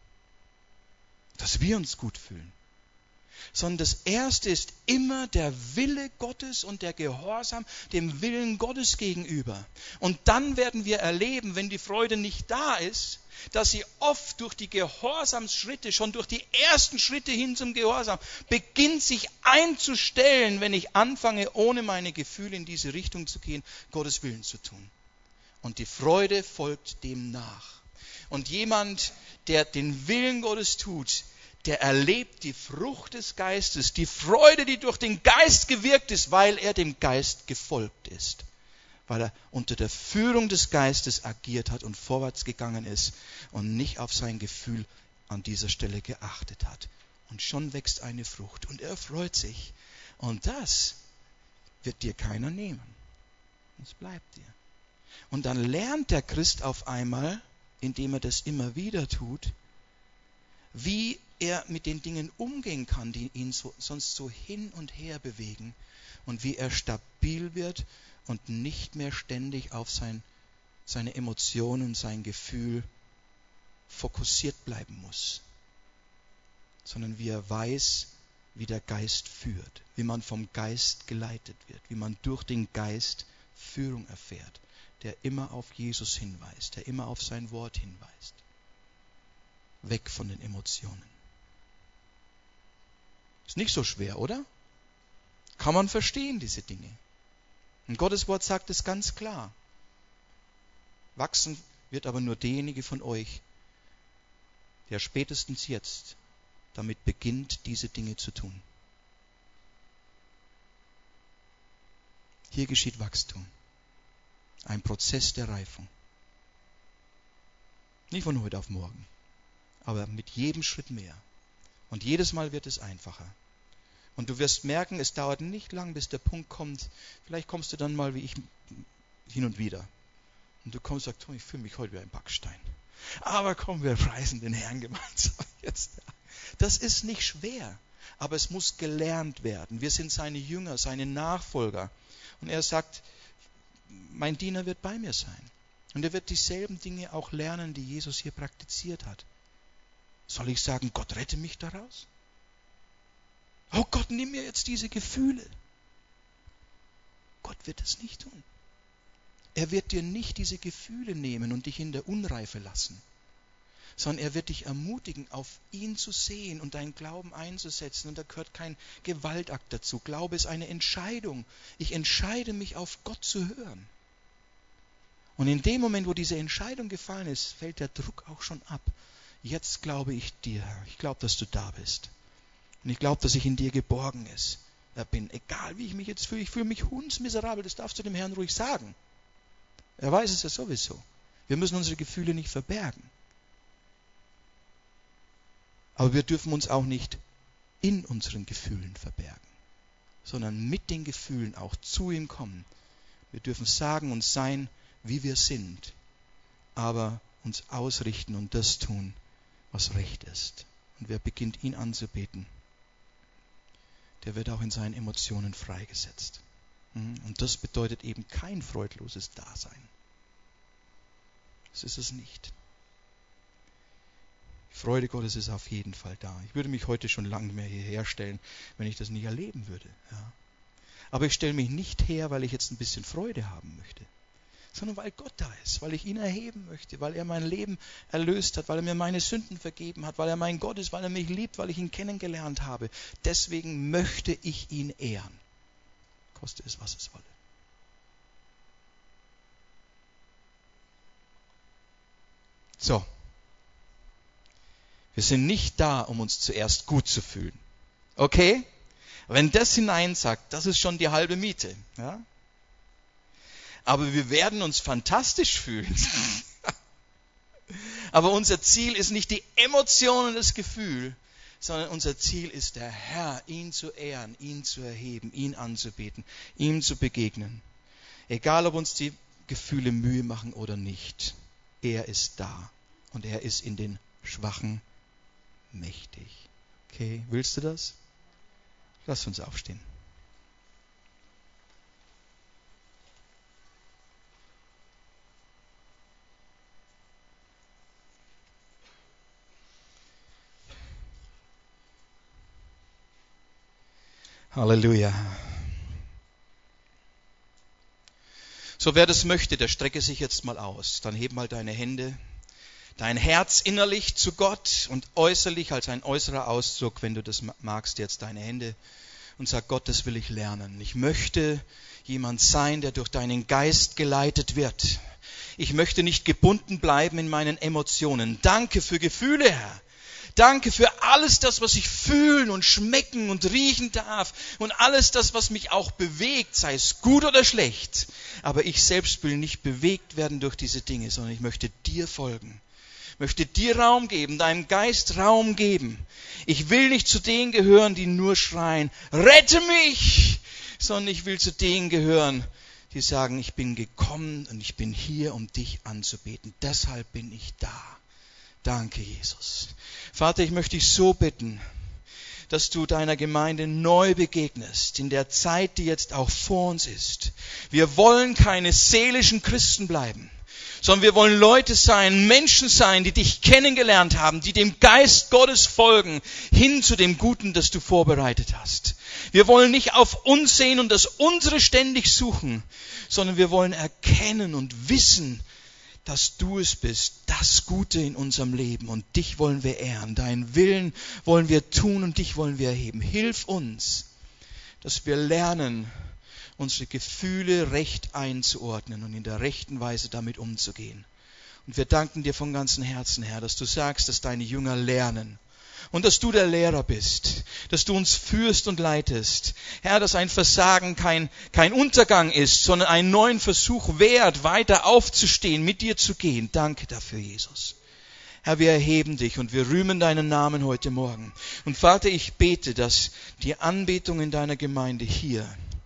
dass wir uns gut fühlen, sondern das Erste ist immer der Wille Gottes und der Gehorsam dem Willen Gottes gegenüber. Und dann werden wir erleben, wenn die Freude nicht da ist, dass sie oft durch die Gehorsamsschritte, schon durch die ersten Schritte hin zum Gehorsam, beginnt sich einzustellen, wenn ich anfange, ohne meine Gefühle in diese Richtung zu gehen, Gottes Willen zu tun. Und die Freude folgt dem nach. Und jemand, der den Willen Gottes tut, der erlebt die Frucht des Geistes, die Freude, die durch den Geist gewirkt ist, weil er dem Geist gefolgt ist. Weil er unter der Führung des Geistes agiert hat und vorwärts gegangen ist und nicht auf sein Gefühl an dieser Stelle geachtet hat. Und schon wächst eine Frucht und er freut sich. Und das wird dir keiner nehmen. Das bleibt dir. Und dann lernt der Christ auf einmal, indem er das immer wieder tut, wie er mit den Dingen umgehen kann, die ihn so, sonst so hin und her bewegen und wie er stabil wird und nicht mehr ständig auf sein, seine Emotionen, sein Gefühl fokussiert bleiben muss, sondern wie er weiß, wie der Geist führt, wie man vom Geist geleitet wird, wie man durch den Geist Führung erfährt, der immer auf Jesus hinweist, der immer auf sein Wort hinweist. Weg von den Emotionen. Ist nicht so schwer, oder? Kann man verstehen, diese Dinge. Und Gottes Wort sagt es ganz klar. Wachsen wird aber nur derjenige von euch, der spätestens jetzt damit beginnt, diese Dinge zu tun. Hier geschieht Wachstum. Ein Prozess der Reifung. Nicht von heute auf morgen, aber mit jedem Schritt mehr. Und jedes Mal wird es einfacher. Und du wirst merken, es dauert nicht lang, bis der Punkt kommt, vielleicht kommst du dann mal wie ich hin und wieder. Und du kommst und sagst, ich fühle mich heute wie ein Backstein. Aber komm, wir preisen den Herrn gemeinsam jetzt. Das ist nicht schwer, aber es muss gelernt werden. Wir sind seine Jünger, seine Nachfolger. Und er sagt, mein Diener wird bei mir sein. Und er wird dieselben Dinge auch lernen, die Jesus hier praktiziert hat. Soll ich sagen, Gott rette mich daraus? Oh Gott, nimm mir jetzt diese Gefühle. Gott wird es nicht tun. Er wird dir nicht diese Gefühle nehmen und dich in der Unreife lassen, sondern er wird dich ermutigen, auf ihn zu sehen und deinen Glauben einzusetzen. Und da gehört kein Gewaltakt dazu. Glaube ist eine Entscheidung. Ich entscheide mich, auf Gott zu hören. Und in dem Moment, wo diese Entscheidung gefallen ist, fällt der Druck auch schon ab. Jetzt glaube ich dir, Herr. Ich glaube, dass du da bist. Und ich glaube, dass ich in dir geborgen ist, äh, bin. Egal, wie ich mich jetzt fühle. Ich fühle mich hundsmiserabel. Das darfst du dem Herrn ruhig sagen. Er weiß es ja sowieso. Wir müssen unsere Gefühle nicht verbergen. Aber wir dürfen uns auch nicht in unseren Gefühlen verbergen. sondern mit den Gefühlen auch zu ihm kommen. Wir dürfen sagen und sein, wie wir sind, aber uns ausrichten und das tun, was recht ist. Und wer beginnt, ihn anzubeten, der wird auch in seinen Emotionen freigesetzt. Und das bedeutet eben kein freudloses Dasein. Das ist es nicht. Die Freude Gottes ist auf jeden Fall da. Ich würde mich heute schon lange mehr hierher stellen, wenn ich das nicht erleben würde. Ja. Aber ich stelle mich nicht her, weil ich jetzt ein bisschen Freude haben möchte, sondern weil Gott da ist, weil ich ihn erheben möchte, weil er mein Leben erlöst hat, weil er mir meine Sünden vergeben hat, weil er mein Gott ist, weil er mich liebt, weil ich ihn kennengelernt habe. Deswegen möchte ich ihn ehren, koste es, was es wolle. So, wir sind nicht da, um uns zuerst gut zu fühlen. Okay? Wenn das hineinsagt, das ist schon die halbe Miete. Ja? Aber wir werden uns fantastisch fühlen. Aber unser Ziel ist nicht die Emotion und das Gefühl, sondern unser Ziel ist der Herr, ihn zu ehren, ihn zu erheben, ihn anzubeten, ihm zu begegnen. Egal, ob uns die Gefühle Mühe machen oder nicht. Er ist da und er ist in den Schwachen mächtig. Okay, willst du das? Lass uns aufstehen. Halleluja. So, wer das möchte, der strecke sich jetzt mal aus. Dann heb mal deine Hände, dein Herz innerlich zu Gott und äußerlich als ein äußerer Ausdruck, wenn du das magst, jetzt deine Hände und sag, Gott, das will ich lernen. Ich möchte jemand sein, der durch deinen Geist geleitet wird. Ich möchte nicht gebunden bleiben in meinen Emotionen. Danke für Gefühle, Herr. Danke für alles das, was ich fühlen und schmecken und riechen darf und alles das, was mich auch bewegt, sei es gut oder schlecht. Aber ich selbst will nicht bewegt werden durch diese Dinge, sondern ich möchte dir folgen. Ich möchte dir Raum geben, deinem Geist Raum geben. Ich will nicht zu denen gehören, die nur schreien, rette mich, sondern ich will zu denen gehören, die sagen, ich bin gekommen und ich bin hier, um dich anzubeten. Deshalb bin ich da. Danke, Jesus. Vater, ich möchte dich so bitten, dass du deiner Gemeinde neu begegnest, in der Zeit, die jetzt auch vor uns ist. Wir wollen keine seelischen Christen bleiben, sondern wir wollen Leute sein, Menschen sein, die dich kennengelernt haben, die dem Geist Gottes folgen, hin zu dem Guten, das du vorbereitet hast. Wir wollen nicht auf uns sehen und das unsere ständig suchen, sondern wir wollen erkennen und wissen, dass du es bist, das Gute in unserem Leben. Und dich wollen wir ehren. Deinen Willen wollen wir tun und dich wollen wir erheben. Hilf uns, dass wir lernen, unsere Gefühle recht einzuordnen und in der rechten Weise damit umzugehen. Und wir danken dir von ganzem Herzen, Herr, dass du sagst, dass deine Jünger lernen. Und dass du der Lehrer bist, dass du uns führst und leitest. Herr, dass ein Versagen kein, kein Untergang ist, sondern einen neuen Versuch wert, weiter aufzustehen, mit dir zu gehen. Danke dafür, Jesus. Herr, wir erheben dich und wir rühmen deinen Namen heute Morgen. Und Vater, ich bete, dass die Anbetung in deiner Gemeinde hier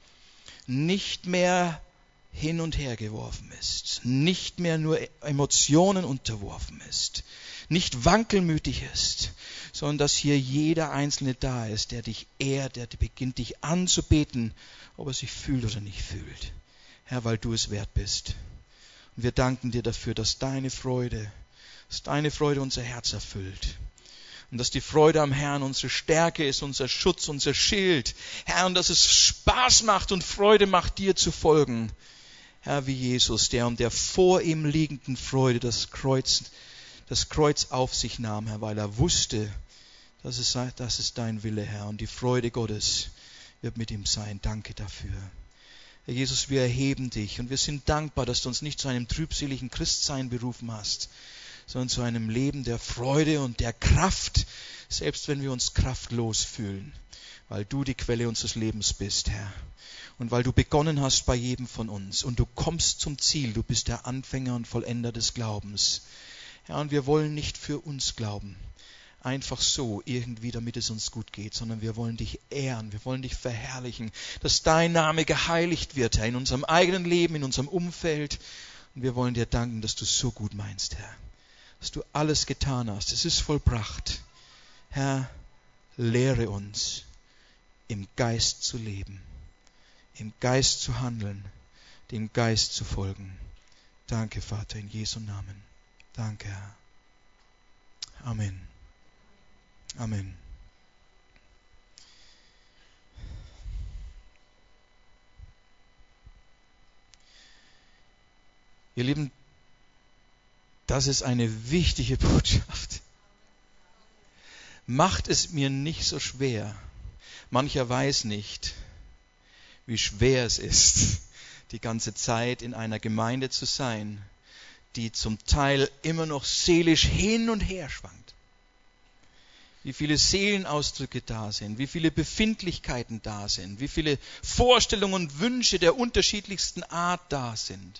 nicht mehr hin und her geworfen ist, nicht mehr nur Emotionen unterworfen ist, nicht wankelmütig ist, sondern dass hier jeder Einzelne da ist, der dich ehrt, der beginnt dich anzubeten, ob er sich fühlt oder nicht fühlt. Herr, weil du es wert bist. Und wir danken dir dafür, dass deine Freude, dass deine Freude unser Herz erfüllt. Und dass die Freude am Herrn unsere Stärke ist, unser Schutz, unser Schild. Herr, und dass es Spaß macht und Freude macht, dir zu folgen. Herr, wie Jesus, der um der vor ihm liegenden Freude das Kreuz, das Kreuz auf sich nahm, Herr, weil er wusste, das ist, das ist dein Wille, Herr. Und die Freude Gottes wird mit ihm sein. Danke dafür. Herr Jesus, wir erheben dich und wir sind dankbar, dass du uns nicht zu einem trübseligen Christsein berufen hast, sondern zu einem Leben der Freude und der Kraft, selbst wenn wir uns kraftlos fühlen, weil du die Quelle unseres Lebens bist, Herr. Und weil du begonnen hast bei jedem von uns und du kommst zum Ziel, du bist der Anfänger und Vollender des Glaubens. Herr, und wir wollen nicht für uns glauben, einfach so irgendwie, damit es uns gut geht, sondern wir wollen dich ehren, wir wollen dich verherrlichen, dass dein Name geheiligt wird, Herr, in unserem eigenen Leben, in unserem Umfeld. Und wir wollen dir danken, dass du so gut meinst, Herr, dass du alles getan hast. Es ist vollbracht. Herr, lehre uns, im Geist zu leben, im Geist zu handeln, dem Geist zu folgen. Danke, Vater, in Jesu Namen. Danke, Herr. Amen. Amen. Ihr Lieben, das ist eine wichtige Botschaft. Macht es mir nicht so schwer. Mancher weiß nicht, wie schwer es ist, die ganze Zeit in einer Gemeinde zu sein, die zum Teil immer noch seelisch hin und her schwankt. Wie viele Seelenausdrücke da sind, wie viele Befindlichkeiten da sind, wie viele Vorstellungen und Wünsche der unterschiedlichsten Art da sind.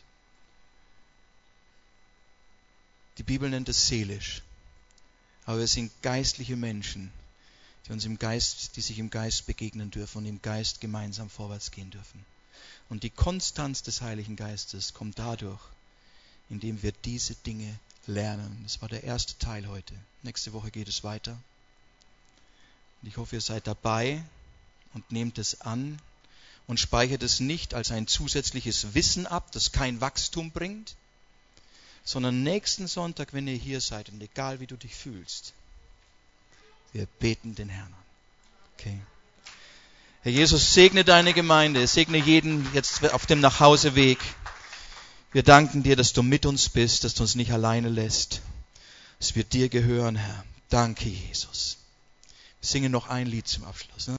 Die Bibel nennt es seelisch. Aber wir sind geistliche Menschen, die uns im Geist, die sich im Geist begegnen dürfen und im Geist gemeinsam vorwärts gehen dürfen. Und die Konstanz des Heiligen Geistes kommt dadurch, indem wir diese Dinge lernen. Das war der erste Teil heute. Nächste Woche geht es weiter. Und ich hoffe, ihr seid dabei und nehmt es an und speichert es nicht als ein zusätzliches Wissen ab, das kein Wachstum bringt, sondern nächsten Sonntag, wenn ihr hier seid und egal wie du dich fühlst, wir beten den Herrn an. Okay. Herr Jesus, segne deine Gemeinde, segne jeden jetzt auf dem Nachhauseweg. Wir danken dir, dass du mit uns bist, dass du uns nicht alleine lässt, dass wir dir gehören, Herr. Danke, Jesus. Wir singen noch ein Lied zum Abschluss. Ne?